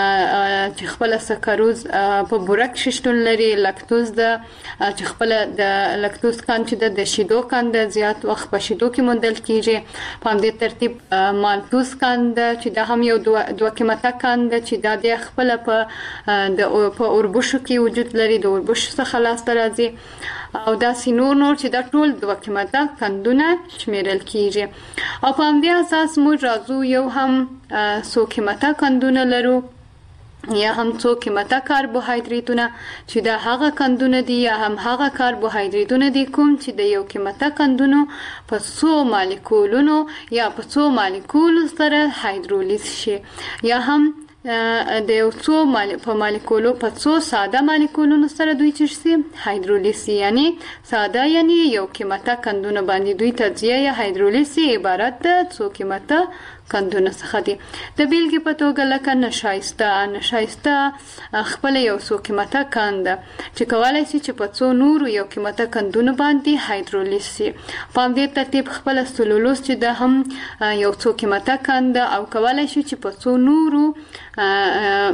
چې خپل سکروز په بورک شتون لري، لاکتوز ده چې خپل د لاکتوز کان چې د شیدو کان د زیات وخت په شیدو کې موندل کیږي، په همدې ترتیب مالټوز کان ده چې دا هم یو دوه قیمته کان ده چې دا د خپل په د په اوربشو کې وجود لري، د اوربشو څخه لاسته راځي او دا سینور نور چې دا ټول دوه قیمته قندونه شمیرل کیږي. او په همدې اساس موږ راځو یو هم څو قیمته قندونه لرو یا هم څو قیمته کاربوهایډریټونه چې دا هغه قندونه دي یا هم هغه کاربوهایډریټونه دي کوم چې د یو قیمته قندونو په څو مالیکولونو یا په څو مالیکولو سره هایدرولیز شي، یا هم د یو څو په مالیکولو په څو ساده مالیکولونو سره دوی چې هایدرولیز، یعنی ساده یعنی یو قیمته قندونه باندې دوی تجزیه یا هایدرولیز عبارت د څو قیمته قندونه څخه دي. د بیلګې په توګه لکه نشایسته نشایسته خپل یو څو قیمته قند چې کولای شي چې په څو نورو یو قیمته قندونه باندې هایدرولیز شي. په همدې ترتیب خپل سلولوز چې د هم یو څو قیمته قند او کولای شي چې په څو نورو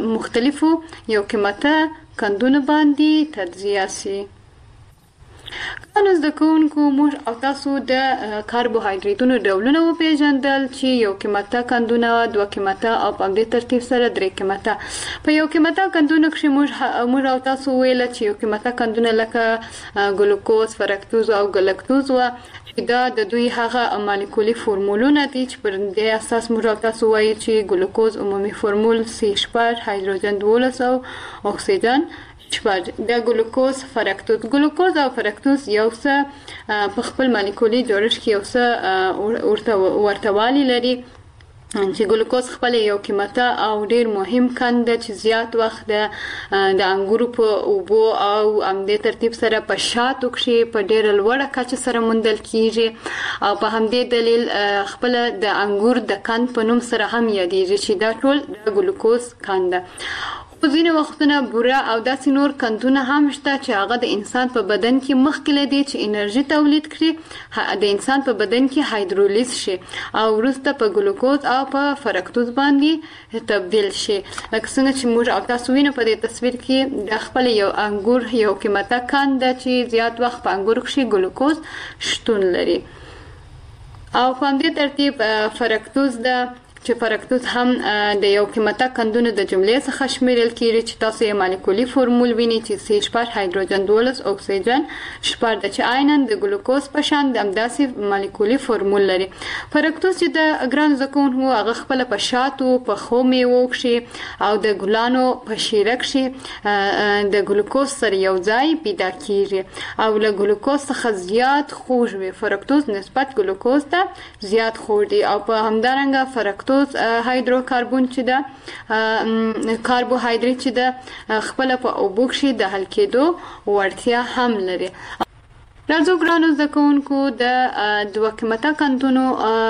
مختلفو یو قیمته قندونه باندې تجزیه شي. نو زده کوونکو موږ او تاسو د کاربوهایډریټونو ډولونه وپېژندل چې یو قیمته کندونه، دوه قیمته او په همدې ترتیب سره درې قیمته. په یو قیمته کندونه کښې موږ موږ او تاسو ویل چې یو قیمته کندونه لکه ګلوکوز، فرکتوز او ګلکتوز و، دا د دوی هغه مالیکولي فورمولونه دي چې پر دې اساس موږ او تاسو وایو چې ګلوکوز عمومي فورمول سی شپږ، هایدروجن دولس او اکسیجن شپږ. د ګلوکوز، فرکتوز ګلوکوز او فرکتوز یو څه په خپل مالیکولي جوړښت کې یو څه ورته والي لري چې ګلوکوز خپل یو قیمته او ډیر مهم کند ده چې زیات وخت د د انګورو په اوبو او همدې ترتیب سره په شاتو کښې په ډیره لوړه کچه سره موندل کیږي او په همدې دلیل خپل د انګور د کند په نوم سره هم یادیږي چې دا ټول د ګلوکوز کند ده. په ځینې وختونه بوره او داسې نور کندونه هم شته چې هغه د انسان په بدن کې مخکې له دې چې انرژي تولید کړي د انسان په بدن کې هایدرولیز شي او وروسته په ګلوکوز او په فرکتوز باندې تبدیل شي. لکه څنګه چې موږ او تاسو وینو په دې تصویر کې د خپل یو انګور یو قیمته کند ده چې زیات وخت په انګور کښې ګلوکوز شتون لري. او په همدې ترتیب فرکتوز ده چې فرکتوز هم د یو قیمته کندونو د جملې څخه شمیرل کیږي چې تاسو یې مالیکولي فورمول وینئ چې سی شپږ، هایدروجن دولس، اکسیجن شپږ ده چې عیناً د ګلوکوز په شان د همداسې مالیکولي فورمول لري. فرکتوز چې د ګرانو زده کوونکو هغه خپله په شاتو، پخو میوو کښې او د ګلانو په شیره کښې د ګلوکوز سره یو ځای پیدا کیږي او له ګلوکوز څخه زیات خوږ وي. فرکتوز نسبت ګلوکوز ته زیات خوږ دی او په همدارنګه فرکتوز هایدروکاربون چې ده کاربوهایډریټ چې ده خپل په اوبو کښې د حل کېدو وړتیا هم لري. راځو ګرانو زده کوونکو د دوه قیمته کندونو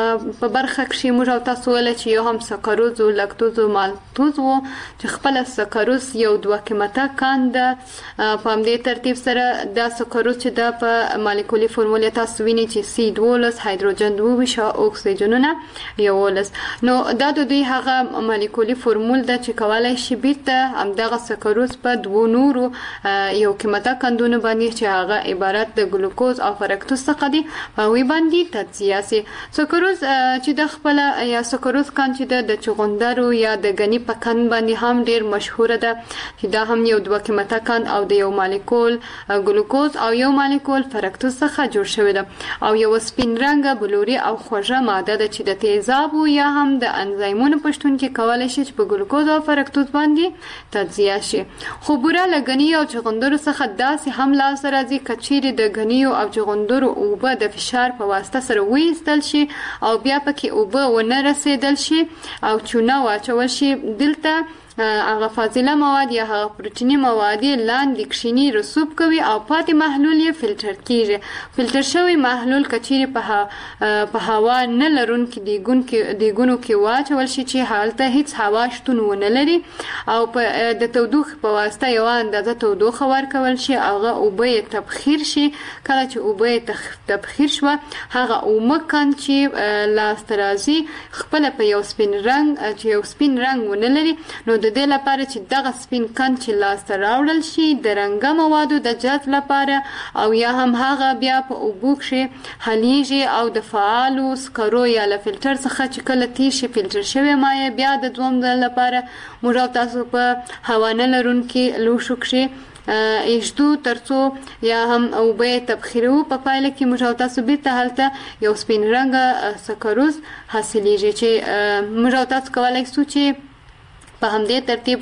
په برخه کښې موږ او تاسو ویل چې یو هم سکروز و، لکتوز و، مالتوز و چې خپله سکروز یو دوه قیمته کند ده. په همدې ترتیب سره دا سکروز چې ده په مالیکولي فورمول تاسو وینئ چې سی دولس، هایدروجن دوه ویشت او اکسیجنونه یولس. نو دا د دوی هغه مالیکولي فورمول ده چې کولی شي بیرته همدغه سکروز په دوو نورو یو قیمته کندونو باندې چې هغه عبارت د ګلوکوز او فرکتوز څخه دي په هغوی باندې تجزیه سي. سکروز چې د خپله یا سکروز کند چې د چغندرو یا د ګني په کند باندې هم ډیر مشهوره ده چې دا هم یو دوه قیمته کند او د یو مالیکول ګلوکوز او یو مالیکول فرکتوز څخه جوړ شوی ده او یو سپین رنګه بلوري او خوږه ماده ده چې د تیزابو یا هم د انزایمونو په شتون کې کولی شي چې په ګلوکوز او فرکتوز باندې تجزیه شي. خو بوره له ګني او چغندرو څخه داسې هم لاسته راځي که چیرې د ګني او چغندرو اوبه د فشار په واسطه سره وایستل شي او بیا پکې اوبه ونه رسیدل شي او چونه واچول شي، دلته هغه فاضله مواد یا هغه پروتیني مواد لاندې کښینی رسوب کوي او پاتې محلول یې فلټر کیږي. فلټر شوی محلول کچیرې په په هوا نه لرونکي دیګونو کې واچول شي چې هلته هیڅ هوا شتون ونه لري او په د تودوخې په واسطه یوه اندازه تودوخه ورکول شي، هغه اوبه یې تبخیر شي. کله چې اوبه یې تبخیر شوه هغه اومه کند چې لاسته راځي خپله په یو سپین رنګ چې یو سپین رنګ ونه لري، نو د دې لپاره چې دغه سپین کند چې لاسته راوړل شي د رنګه موادو د جذب لپاره او یا هم هغه بیا په اوبو کښې حلیږي او د فعالو سکرو یا له فلټر څخه چې کله تیر شي فلټر شوی مایع بیا د دوم ځل لپاره موږ او تاسو په هوا نه لرونکي لوښو کښې ایشدو ترڅو یا هم اوبه تبخیرو. په پایله کې موږ او تاسو بیرته هلته یو سپین رنګه سکروز حاصلیږي چې موږ او تاسو کولی شو چې په همدې ترتیب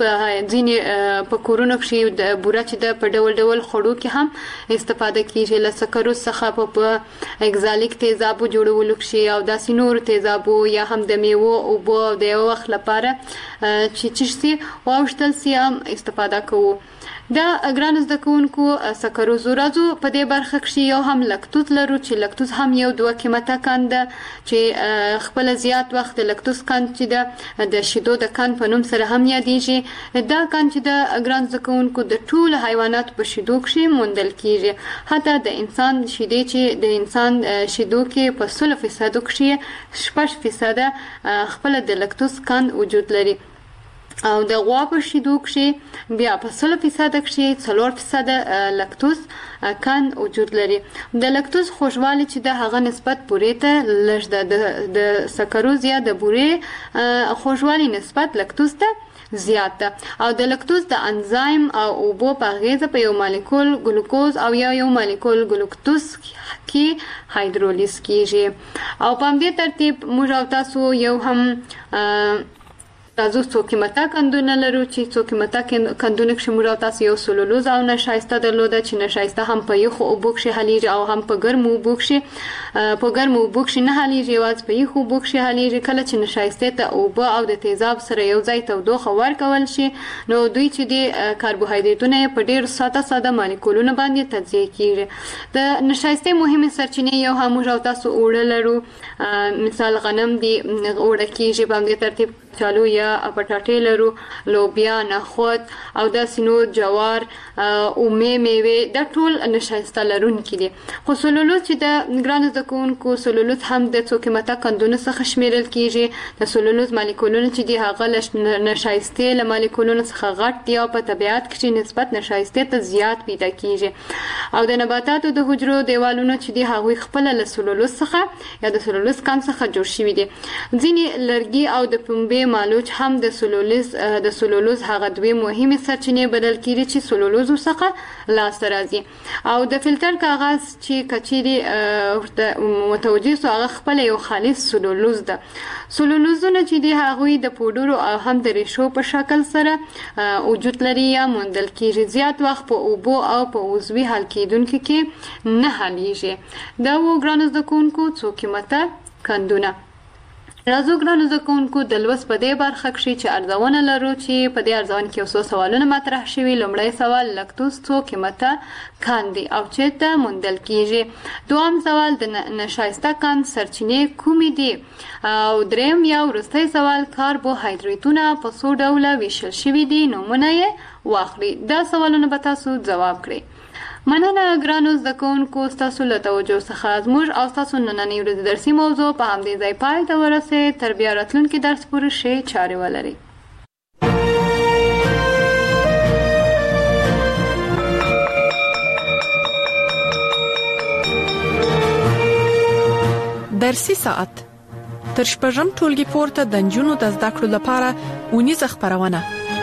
ځینې په کورونو کښې د بوره چې ده په ډول ډول خوړو کې هم استفاده کیږي له سکروز څخه په اګزالیک تیزابو جوړولو کښې او داسې نور تیزابو یا هم د میوو اوبو او د یو وخت لپاره چې څښ سي واوښتل سي هم استفاده کوو. دا ګرانو زده کوونکو سکروز. راځو په دې برخه کښې یو هم لکتوز لرو چې لکتوز هم یو دوه قیمته کند ده چې خپله زیات وخت د لکتوز کند چې ده د شیدو د کند په نوم سره هم یادیږي. دا کند چې ده ګرانو زده کوونکو د ټولو حیواناتو په شیدو کښې موندل کیږي، حتی د انسان شیدې چې د انسان شیدو کې په سلو فیصدو کښې شپږ فیصده خپله د لکتوز کند وجود لري. او د غوا په شیدو کې بیا په سلو فیصد کې څلور فیصد لاکتوز کان وجود لري. د لاکتوز خوږوالی چې د هغه نسبت بورې ته لږ ده، د سکروز یا د بورې خوږوالی نسبت لاکتوز ته زیات ده او د لاکتوز د انزایم او اوبو په اغیزه په یو مالیکول ګلوکوز او یا یو مالیکول ګلوکتوز کې هایدرولیز کیږي. او په همدې ترتیب موږ او تاسو یو هم راځو څو قیمته کندونه لرو چې څو قیمته کندونه کې موږ تاسو یو سلولوز او نشایسته درلوده چې نشایسته هم په یخو اوبو کې حلیږي او هم په ګرمو اوبو کې په ګرمو اوبو کې نه حلیږي، یوازې په یخو اوبو کې حلیږي. کله چې نشایسته ته اوبه او د تیزاب سره یو ځای تودوخه ورکول شي نو دوی چې د کاربوهایډریټونه په ډیر ساده ساده مالیکولونو باندې تجزیه کیږي. د نشایسته مهمه سرچینې یو هم موږ تاسو اوړه لرو، مثال غنم دی اوړه کیږي، په همدې ترتیب چالو یا پټاټې لرو، لوبیا، نخود او داسې نور جوار او میوې دا ټول نشایسته لرونکي دي. خو سلولوز چې د ګرانو زده کوونکو سلولوز هم د څو قیمته کندونو څخه شمیرل کیږي. د سلولوز مالیکولونه چې دي هغه نشایسته له مالیکولونو څخه غټ دي او په طبیعت کې نسبت نشایسته ته زیات پیدا کیږي. او د نباتاتو د حجرو دیوالونه چې دي هغوی خپل له سلولوز څخه یا د سلولوز کان څخه جوړ شوي دي. ځینې لرګي او د پنبې مالوچ هم د سلولوز د سلولوز هغه دوی مهمه سرچینې بدل کړي چې سلولوز څخه لاسته راځي. او د فلټر کاغذ چې کچيري متوجي سو هغه خپل یو خالص سلولوز ده. سلولوزونه چې دی هغه د پودرو او هم د ریشو په شکل سره وجود لري یا موندل کیږي. زیات وخت په اوبو او په عضوي حل کېدونکو کې نه حلیږي. دا و ګرانو زده کوونکو څو قیمته کندونه. راځو ګرانو زده کوونکو د لوست په دې برخه کې چې ارزونه لرو چې په دې ارزونه کې اوسو سوالونه مطرح شوي. لومړی سوال لاکتوز څو قیمته کاندي او چېرته موندل کیږي. دوم سوال د نشایسته کاند سرچینې کومې دي او دریم یا وروستی سوال کاربوهایډریټونه په څو ډوله ویشل شوي دي، نومونه یې واخلئ. دا سوالونه به تاسو ځواب کړئ. مننه ګرانو زده کوونکو ستاسو له توجه څخه. زموږ او ستاسو نننۍ ورځې درسي موضوع په همدې ځای پای ته ورسېد. تر بیا راتلونکي درس پورې ښې چارې ولرئ. درسي ساعت تر شپږم ټولګي پورته د نجونو د زده کړو لپاره ونیزه خبرونه.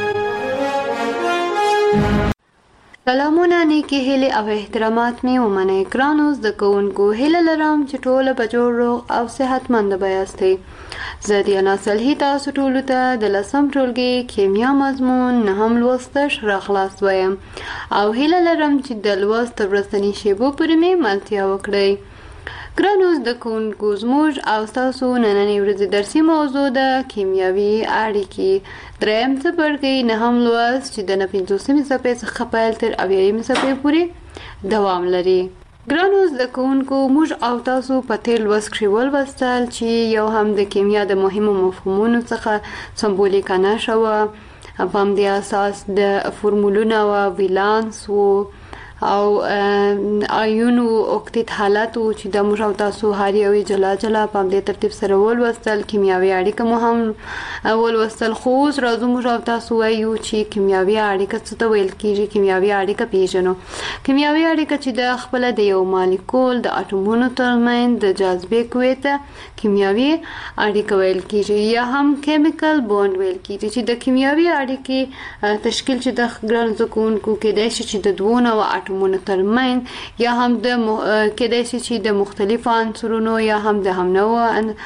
سلامونه، نیکی هیله او احترامات می ومنئ. ګرانو زده کوونکو، هیله لرم چې ټول به جوړ روغ او صحتمند یاستئ. زه دیانا صالحي تاسو ټول ته د لسم ټولګي کیمیا مضمون نهم لوستش راخلاص وایم او هیله لرم چې د لوست ورځنی شیبو پورې مې ملتیا وکړئ. ګرانو زده کوونکو، زموږ او ستاسو نننۍ ورځې درسي موضوع ده کیمیاوي اړیکې. دریم څپرکی نهم لوست چې د نه پنځوسمې صفحې څخه پیل تر اویایمې صفحې پورې دوام لري. ګرانو زده کوونکو، موږ او تاسو په تیر لوست کې ولوستل چې یو هم د کیمیا د مهمو مفهومونو څخه سمبولیکه نښه وه، په همدې اساس د فورمولونه وه، ویلانس و او آیون او اکتیت حالت او چې د موږ او تاسو هر یو جلا جلا په دې ترتیب سره ولوستل. کیمیاوي اړیکه مو هم ولوستل. خو اوس راځو موږ او تاسو وایو چې کیمیاوي اړیکه څه ته ویل کیږي. کیمیاوي اړیکه پیژنو. کیمیاوي اړیکه چې د خپل د یو مالیکول د اټومونو ترمنځ د جاذبې قوې ته کیمیاوي اړیکه ویل کیږي یا هم کیمیکل بوند ویل کیږي. چې د کیمیاوي اړیکې تشکیل چې د ګران زکونکو کې د شي چې د دوه نو اټومونو ترمنځ یا هم د کېدای شي چې د مختلفو عنصرونو یا هم د هم نوع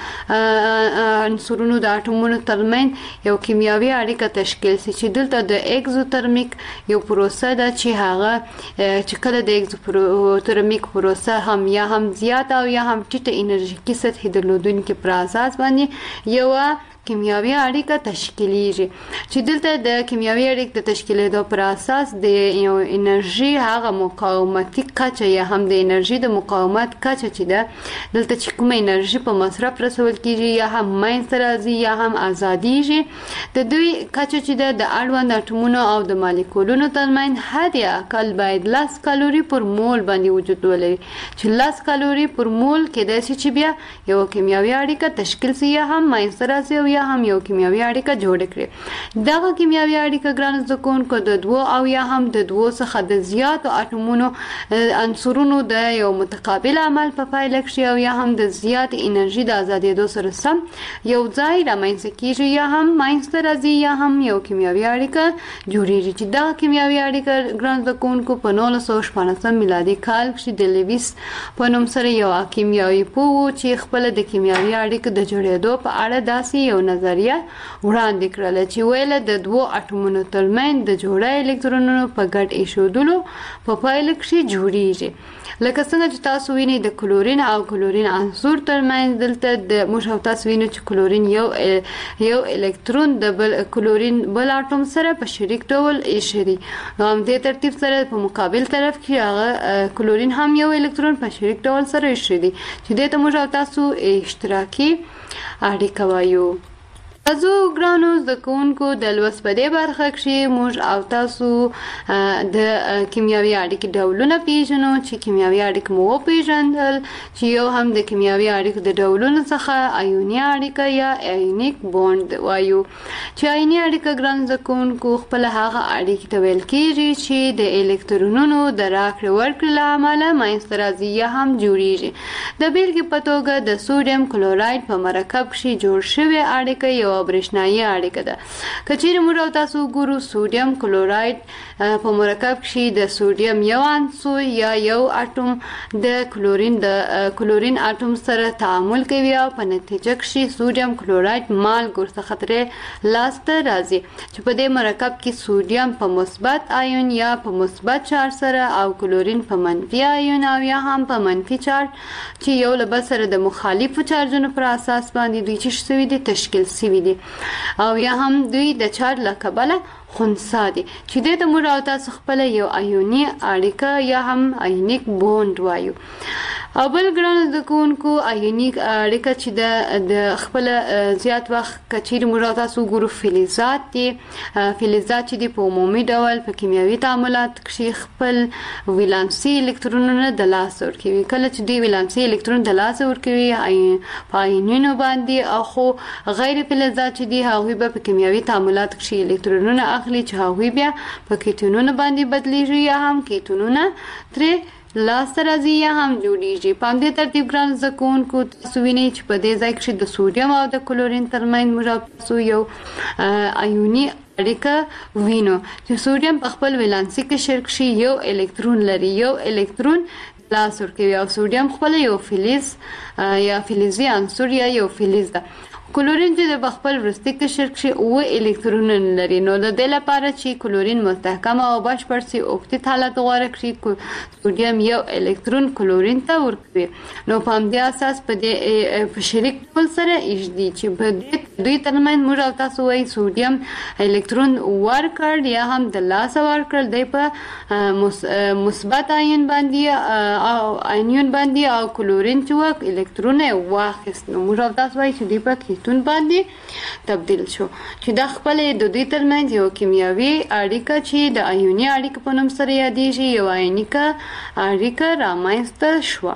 عنصرونو د اټومونو ترمنځ یو کیمیاوي اړیکه تشکیل شي چې دلته د اگزوترمیک یو پروسه ده چې هغه چې کله د اگزوترمیک پروسه هم یا هم زیات او یا هم ټیټه انرژیکي سطح درلودونکي پر اساس باندې یو کیمیاوي اړیکه تشکیلیږي چې دلته د کیمیاوي اړیکې د تشکیلېدو پر اساس د یو انرژي هغه مقاومتي کچه یا هم د انرژي د مقاومت کچه چې ده دلته چې کومه انرژي په مصرف رسول کیږي یا هم منځته راځي یا هم ازادیږي د دوی کچه چې ده د اړوند اټومونو او د مالیکولونو ترمنځ حد اقل باید لس کالوري پر مول باندې وجود ولري چې لس کالوري پر مول کېدای شي چې بیا یو کیمیاوي اړیکه تشکیل شي یا هم منځته راځي یا هم یو کیمیاوي اړیکه جوړ کړي. دغه کیمیاوي اړیکه ګران زکونکو د دوو او یا هم د دوو څخه د زیاتو اټومونو عنصرونو د یو متقابل عمل په پایله کې او یا هم د زیات انرژي د ازادېدو سره سم یو ځای رامنځته کیږي یا هم منځته راځي یا هم یو کیمیاوي اړیکه جوړیږي چې دا کیمیاوي اړیکه ګران زکونکو په نولس سوه شپاړسم میلادي کال کې د لیویس په نوم سره یو کیمیاوي پوه چې خپل د کیمیاوي اړیکو د جوړېدو په اړه داسې یو نظریه وړاندې کړل چې ویل د دوو اټومونو ترمنځ د جوړه الکترونونو په ګډ ایښودلو په پایله کې جوړیږي. لکه څنګه چې تاسو وینئ د کلورین او کلورین عنصر ترمنځ دلته د موږ تاسو وینئ چې کلورین یو یو الکترون د بل کلورین بل اټوم سره په شریک ډول ایښی دی. نو هم دې ترتیب سره په مقابل طرف کې هغه کلورین هم یو الکترون په شریک ډول سره ایښی دی چې دې ته موږ تاسو اشتراکي اړیکه وایو. تاسو ګرانو زکونکو د لوست په دې برخه کې موږ او تاسو د کیمیاوي اړیکې ډولونه پیژنو چې کیمیاوي اړیکې مو پیژندل چې یو هم د کیمیاوي اړیکو د ډولونو څخه آیوني اړیکه یا آیونیک بوند وایو. چې آیوني اړیکه ګران زکونکو خپل هغه اړیکې ته ویل کېږي چې د الکترونونو د راکړې ورکړې له امله منځته راځي یا هم جوړیږي. د بیلګې په توګه د سوډیم کلوراید په مرکب کې جوړ شوی اړیکه یو برېښنايي اړیکه ده. کچېرې موږ او تاسو ګورو سوډیم کلوراید په مرکب کې د سوډیم یو عنصر یا یو اټوم د کلورین د کلورین اټوم سره تعامل کوي او په نتیجه کې سوډیم کلوراید مالګو څخه ترې لاسته راځي چې په دې مرکب کې سوډیم په مثبت آیون یا په مثبت چارج سره او کلورین په منفي آیون او یا هم په منفي چارج چې یو له بل سره د مخالفو چارجونو پر اساس باندې دوی چې شوي دي تشکیل شوي دي او یا هم دوی د چارج له کبله خنثی دي چې دې ته موږ او تاسو خپل یو آیوني اړیکه یا هم آیونیک بوند وایو. او بل ګران زکونکو آیونیک اړیکه چې د د خپل زیات وخت کچېرې موږ او تاسو ګورو فلزات دي. فلزات چې دي په عمومي ډول په کیمیاوي تعاملات کې خپل ولانسي الکترونونه د لاسه ورکوي. کله چې دوی ولانسي الکترون د لاسه ورکوي په آیونونو باندې او خو غیر فلزات چې دي هغوی به په کیمیاوي تعاملات کې الکترونونه اخلي چې هغوی بیا په کیتونونو باندې بدلیږي یا هم کیتونونه ترې لاسته راځي یا هم جوړیږي. په همدې ترتیب ګران زکونکو تاسو وینئ چې په دې ځای کې د سوډیم او د کلورین ترمنځ موږ تاسو یو آیوني اړیکه وینو چې سوډیم په خپل ولانسي قشر کې یو الکترون لري یو الکترون لاس ورکوي او سوډیم خپل یو فلز یا فلزي عنصر یا یو فلز ده. کلورین چې د خپل وروستي قشر کې اوه الکترونونه لري. نو د دې لپاره چې کلورین مستحکم او بشپړ سي اوکتیت حالت غوره کړي سوډیم یو الکترون کلورین ته ورکوي. نو په همدې اساس په دې په شریک ډول سره ایږدي چې په دې دوی ترمنځ موږ او تاسو وایي سوډیم الکترون ورکړ یا هم د لاسه ورکړل دی په مثبت آیون باندې او آیون باندې او کلورین چې وک الکترون واخیست. نو موږ او تاسو وایي چې دوی په تون باندې تبدیل شو چې د خپل د دوی ترمنځ یو کیمیاوي اړیکه چې د آیوني اړیکه په نوم سره یادېږي یو آیونیکه اړیکه رامنځته شوه.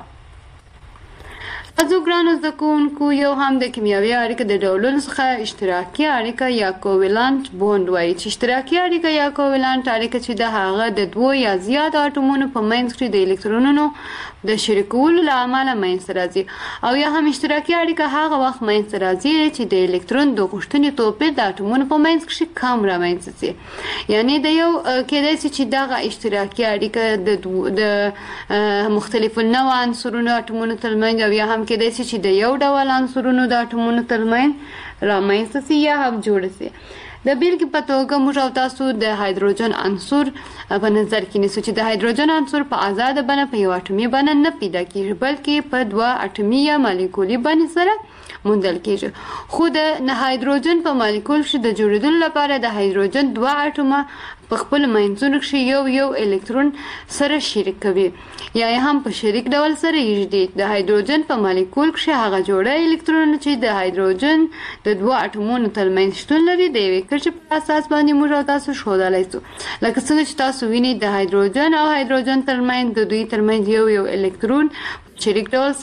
تاسو ګرانو زکونکو یو هم د کیمیاوي اړیکه د ډولونو څخه اشتراکي اړیکه یا کوولانت بوند وایي چې اشتراکي اړیکه یا کوولانت اړیکه چې د هغه د دوه یا زیات اټومونو په منځ کې د الکترونونو د شریکولو له امله منځته راځي. او یا هم اشتراکي اړیکه هغه وخت منځته راځي چې د الکترون د غوښتنې توپیر د اټومونو په منځ کې کم رامنځته شي. یعنی د یو کېدای شي چې دغه اشتراکي اړیکه د مختلفو نوع عنصرونو اټومونو ترمنځ او یا هم کېدای شي چې د یو ډول عنصرونو د اټومونو ترمنځ رامنځته شي یا هم جوړ شي. د بیلګې په توګه موږ او تاسو د هایدروجن عنصر په نظر کې نیسو چې د هایدروجن عنصر په آزاده بڼه په یو اټومي بڼه نه پیدا کېږي بلکې په دوه اټومي یا مالیکولي بڼې سره موندل کېږي. خو د هایدروجن په مالیکول کې د جوړېدلو لپاره د هایدروجن دوه اټومه په خپل منځونو کې یو یو الکترون سره شریک کوي یا هم په شریک ډول سره یږدي. د هایدروجن په مالیکول کې هغه جوړه الکترون چې د هایدروجن د دوه اټومونو ترمنځ شتون لري د یوې کچې په اساس باندې موږ او تاسو ښودلی شو. لکه څنګه چې تاسو وینئ د هایدروجن او هایدروجن ترمنځ د دوی ترمنځ یو یو الکترون شریک ډول سره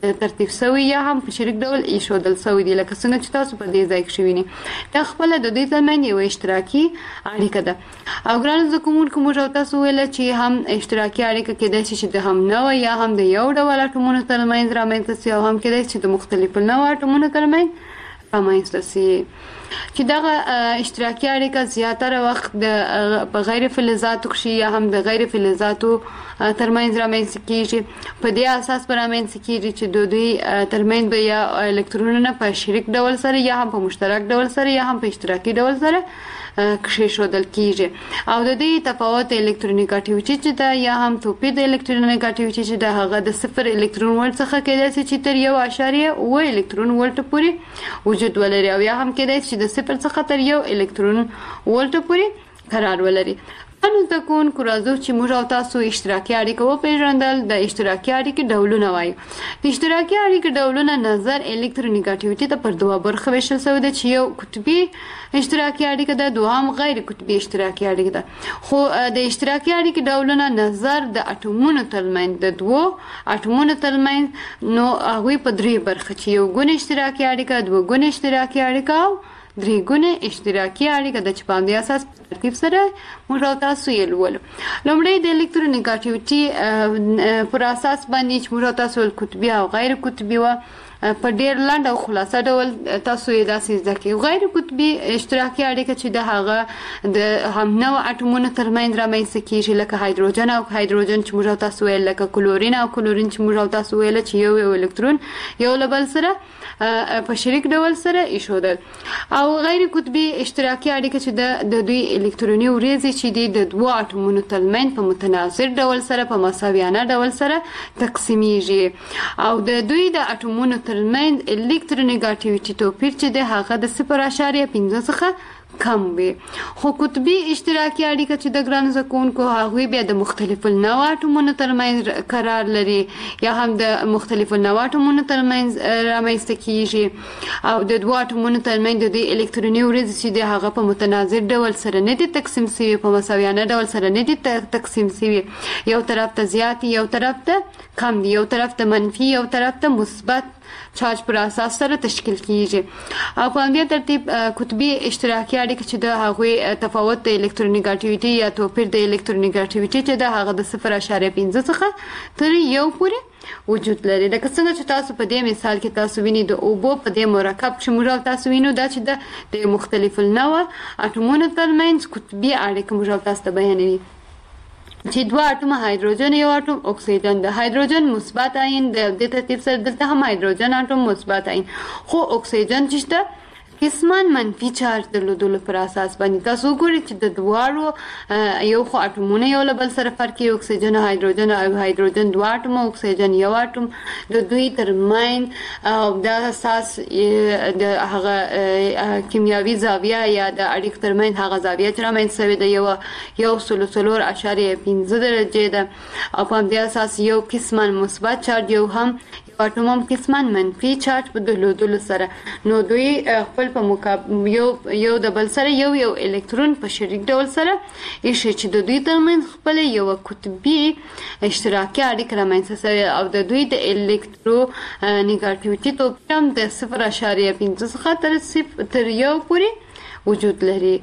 ترتیب شوی یا هم په شریک ډول ایښودل شوی دي لکه څنګه چې تاسو په دې ځای کې شوینی. دا خپل د دوی ترمنځ یو اشتراکي اړیکه ده. او ګران زده کوونکو موږ تاسو ویل چې هم اشتراکي اړیکه کېدای شي چې د هم نوع یا هم د یو ډول اټومونو ترمنځ رامنځته شي او هم کېدای شي د مختلفو نوع اټومونو ترمنځ رامنځته شي. چې دغه اشتراکي اړیکه زیاتره وخت د په غیر فلزاتو کې یا هم د غیر فلزاتو ترمنځ رامنځته کیږي. په دې اساس پر رامنځته کیږي چې د دوی ترمنځ به یا الکترونونه په شریک ډول سره یا هم په مشترک ډول سره یا هم په اشتراکي ډول سره کښېښودل کیږي. او د دې تفاوت الکترونیګاټیویټي چې ده یا هم توپیر د الکترونیګاټیویټي چې ده هغه د صفر الکترون ولټ څخه کېدای شي چې تر یو اعشاریه اوه الکترون ولټ پورې وجود ولري او یا هم کېدای شي د صفر څخه تر یو الکترون ولټ پورې قرار ولري. نو د کوونکو راځو چې موږ او تاسو اشتراکي اړیکه وپېژندل. د اشتراکي اړیکې ډولونه وایو. د اشتراکي اړیکې ډولونه نظر الکترونیګاټیویټي ته پر دوه برخه ویشل شوی ده چې یو قطبي اشتراکي اړیکه ده، دوهم غیر قطبي اشتراکي اړیکه ده. خو د اشتراکي اړیکې ډولونه نظر د اټومونو ترمنځ د دوو اټومونو ترمنځ نو هغوی په درې برخه چې یو ګونه اشتراکي اړیکه، دوه ګونه اشتراکي اړیکه او درې ګونه اشتراکي اړیکه د چې په همدې اساس په ترتیب سره موږ او تاسو یې لولو. لومړی د الکترونیګاټیویټي پر اساس باندې چې موږ او تاسو قطبي او غیر قطبي وه په ډیر لاند او خلاصه ډول تاسو یې داسې زده کوئ. غیر قطبي اشتراکي اړیکه چې د هغه د هم نوع اټومونو ترمنځ رامنځته کیږي لکه هایدروجن او هایدروجن چې موږ او تاسو ویل، لکه کلورین او کلورین چې موږ او تاسو ویل چې یو یو الکترون یو له بل سره په شریک ډول سره ایښودل. او غیر قطبي اشتراکي اړیکه چې د دوی الکتروني وریځې چې دي د دوه اټومونو ترمنځ په متناظر ډول سره په مساویانه ډول سره تقسیمیږي او د دوی د اټومونو ترمنځ الکترونیګاټیویټي توپیر چې د هغه د صفر اعشاریه پنځه څخه کم وي. خو قطبي اشتراکي اړیکه چې د ګرانو زده کوونکو هغوی بیا د مختلفو نوع اټومونو ترمنځ قرار لري یا هم د مختلفو نوع اټومونو ترمنځ رامنځته کیږي او د دوه اټومونو ترمنځ د دوی الکتروني وریځې چې د هغه په متناظر ډول سره نه دي تقسیم شوي، په مساویانه ډول سره نه دي تقسیم شوي. یو طرف ته زیات یو طرف ته کم دي، یو طرف ته منفي یو طرف ته مثبت چارج پر اساس سره تشکیل کیږي. او په همدې ترتیب قطبي اشتراکي اړیکه چې د هغوی تفاوت د الکترونیګاټیویټي یا توپیر د الکترونیګاټیویټي چې د هغه د صفر اعشاریه پنځه څخه تر یو پورې وجود لري. لکه څنګه چې تاسو په دې مثال کې تاسو وینئ د اوبو په دې مرکب چې موږ تاسو وینو دا چې د مختلفو نوع اټومونو ترمنځ قطبي اړیکه موږ تاسو ته بیانوي چې دوه اټومه هایدروجن یو اټوم اکسیجن د هایدروجن مثبت آیون د دې ترتیب سره دلته هم هایدروجن اټوم مثبت آیون خو اکسیجن چې قسمان منفي چارج درلودلو پر اساس باندې تاسو وګورئ چې د دواړو یو خو اټومونه یو له بل سره فرق کوي، اکسیجن او هایدروجن او هایدروجن دوه اټوم اکسیجن یو اټوم د دوی ترمنځ او د اساس د هغه کیمیاوي زاویه یا د اړیکو ترمنځ هغه زاویه چې رامنځته شوې ده یو یو سلو څلور اعشاریه پنځه درجې ده او په همدې اساس یو قسمان مثبت چارج یو هم اټوم هم قسمان منفي چارج په درلودلو سره نو دوی خپل په مقابل یو یو د بل سره یو یو الکترون په شریک ډول سره ایښي چې د دوی ترمنځ خپل یو قطبي اشتراکي اړیکه رامنځته شوې او د دوی د الکترو نیګاټیویټي توپیر هم د صفر اعشاریه پنځه څخه تر صفر تر یو پورې وجود لري.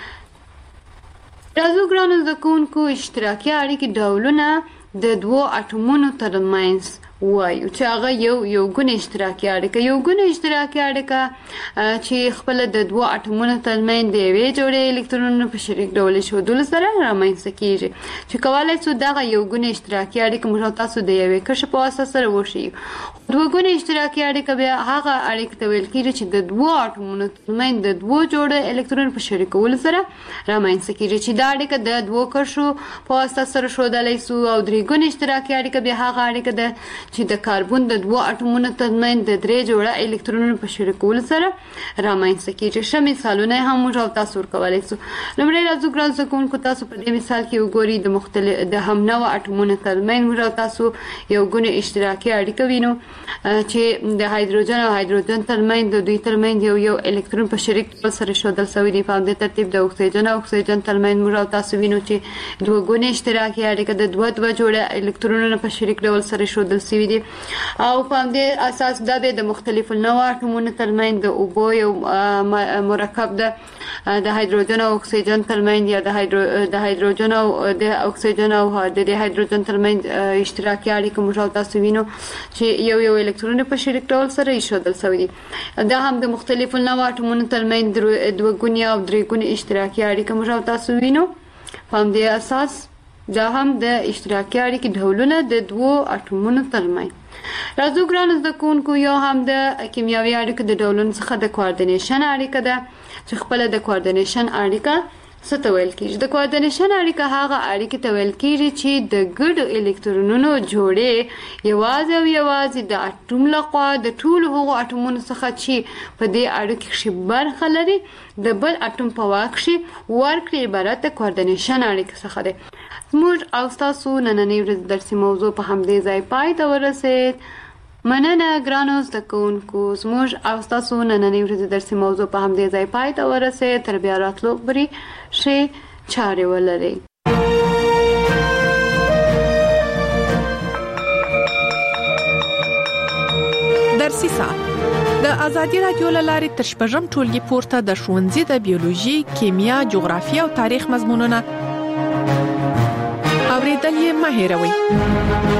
راځو ګرانو زده کوونکو اشتراکي اړیکې ډولونه د دوو اټومونو ترمنځ وایو چې هغه یو یو ګونه اشتراکي اړیکه یو ګونه اشتراکي اړیکه چې خپل د دوه اټومونو ترمنځ د یوې جوړې الکترونونو په شریک ډول ایښودلو سره رامنځته کیږي چې کولی شو دغه یو ګونه اشتراکي اړیکه موږ تاسو د یوې کرښې په واسطه سره وښیو. دوه ګونه اشتراکي اړیکه بیا هغه اړیکه ته ویل کیږي چې د دوه اټومونو ترمنځ د دوه جوړې الکترون په شریکولو سره رامنځته کیږي چې دا اړیکه د دوه کرښو په واسطه سره ښودلی شو. او درې ګونه اشتراکي اړیکه بیا هغه اړیکه ده چې د کاربن د دوه اټومونو ترمنځ د درې جوړه الکترونونو په شریکولو سره رامنځته کیږي. ښه مثالونه هم موږ تاسو ورکولی شو. لومړی راځو ګران زده کوونکو تاسو په دې مثال کې وګورئ د مختلف د هم نوع اټومونو ترمنځ موږ تاسو یو ګونه اشتراکي اړیکه وینو چې د هایدروجن او هایدروجن ترمنځ د دوی ترمنځ یو یو الکترون په شریک ډول سره ایښودل شوی دی. په همدې ترتیب د اکسیجن او اکسیجن ترمنځ موږ تاسو وینو چې دوه ګونه اشتراکي اړیکه د دوه دوه جوړه الکترونونو په شریک ډول سره ایښودل شوی شوي دي او په دې اساس د مختلفو نوع اټومونو ترمنځ د اوبو یو مرکب ده د هایدروجن او اکسیجن ترمنځ یا د هایدرو د هایدروجن او د اکسیجن او د هایدروجن ترمنځ اشتراکي اړیکه موږ تاسو وینو چې یو یو الکترون په شریک ډول سره ایښودل شوی دي دا هم د مختلفو نوع اټومونو ترمنځ دوه ګونی او درې ګونی اشتراکي اړیکه موږ تاسو وینو په دې اساس دا هم د اشتراکي اړیکې ډولونه د دوو اټومونو ترمنځ راځو ګرانو زده کوونکو یو هم د کیمیاوي اړیکو د ډولونو څخه د کوارډینیشن اړیکه ده چې خپل د کوارډینیشن اړیکه څه ته ویل کیږي د کوارډینیشن اړیکه هغه اړیکې ته ویل کیږي چې د ګډو الکترونونو جوړې یوازې او یوازې د اټوم لخوا د ټولو هغو اټومونو څخه چې په دې اړیکې کې برخه لري د بل اټوم په واک کې ورکړي عبارت د کوارډینیشن اړیکه څخه ده موږ او تاسو نننۍ ورځ درسي موضوع په همدې ځای پای ته ورسید مننه ګرانو زده کوونکو زموږ او تاسو نننۍ ورځ درسي موضوع په همدې ځای پای ته ورسید تر بیا راتلو پورې ښې چارې ولرئ درسي ساعت د ازادي رادیو له لارې تر شپږم ټولګي پورته د ښوونځي د بیولوژي، کیمیا، جغرافیه او تاریخ مضمونونه اوریدل یې مه هېروئ.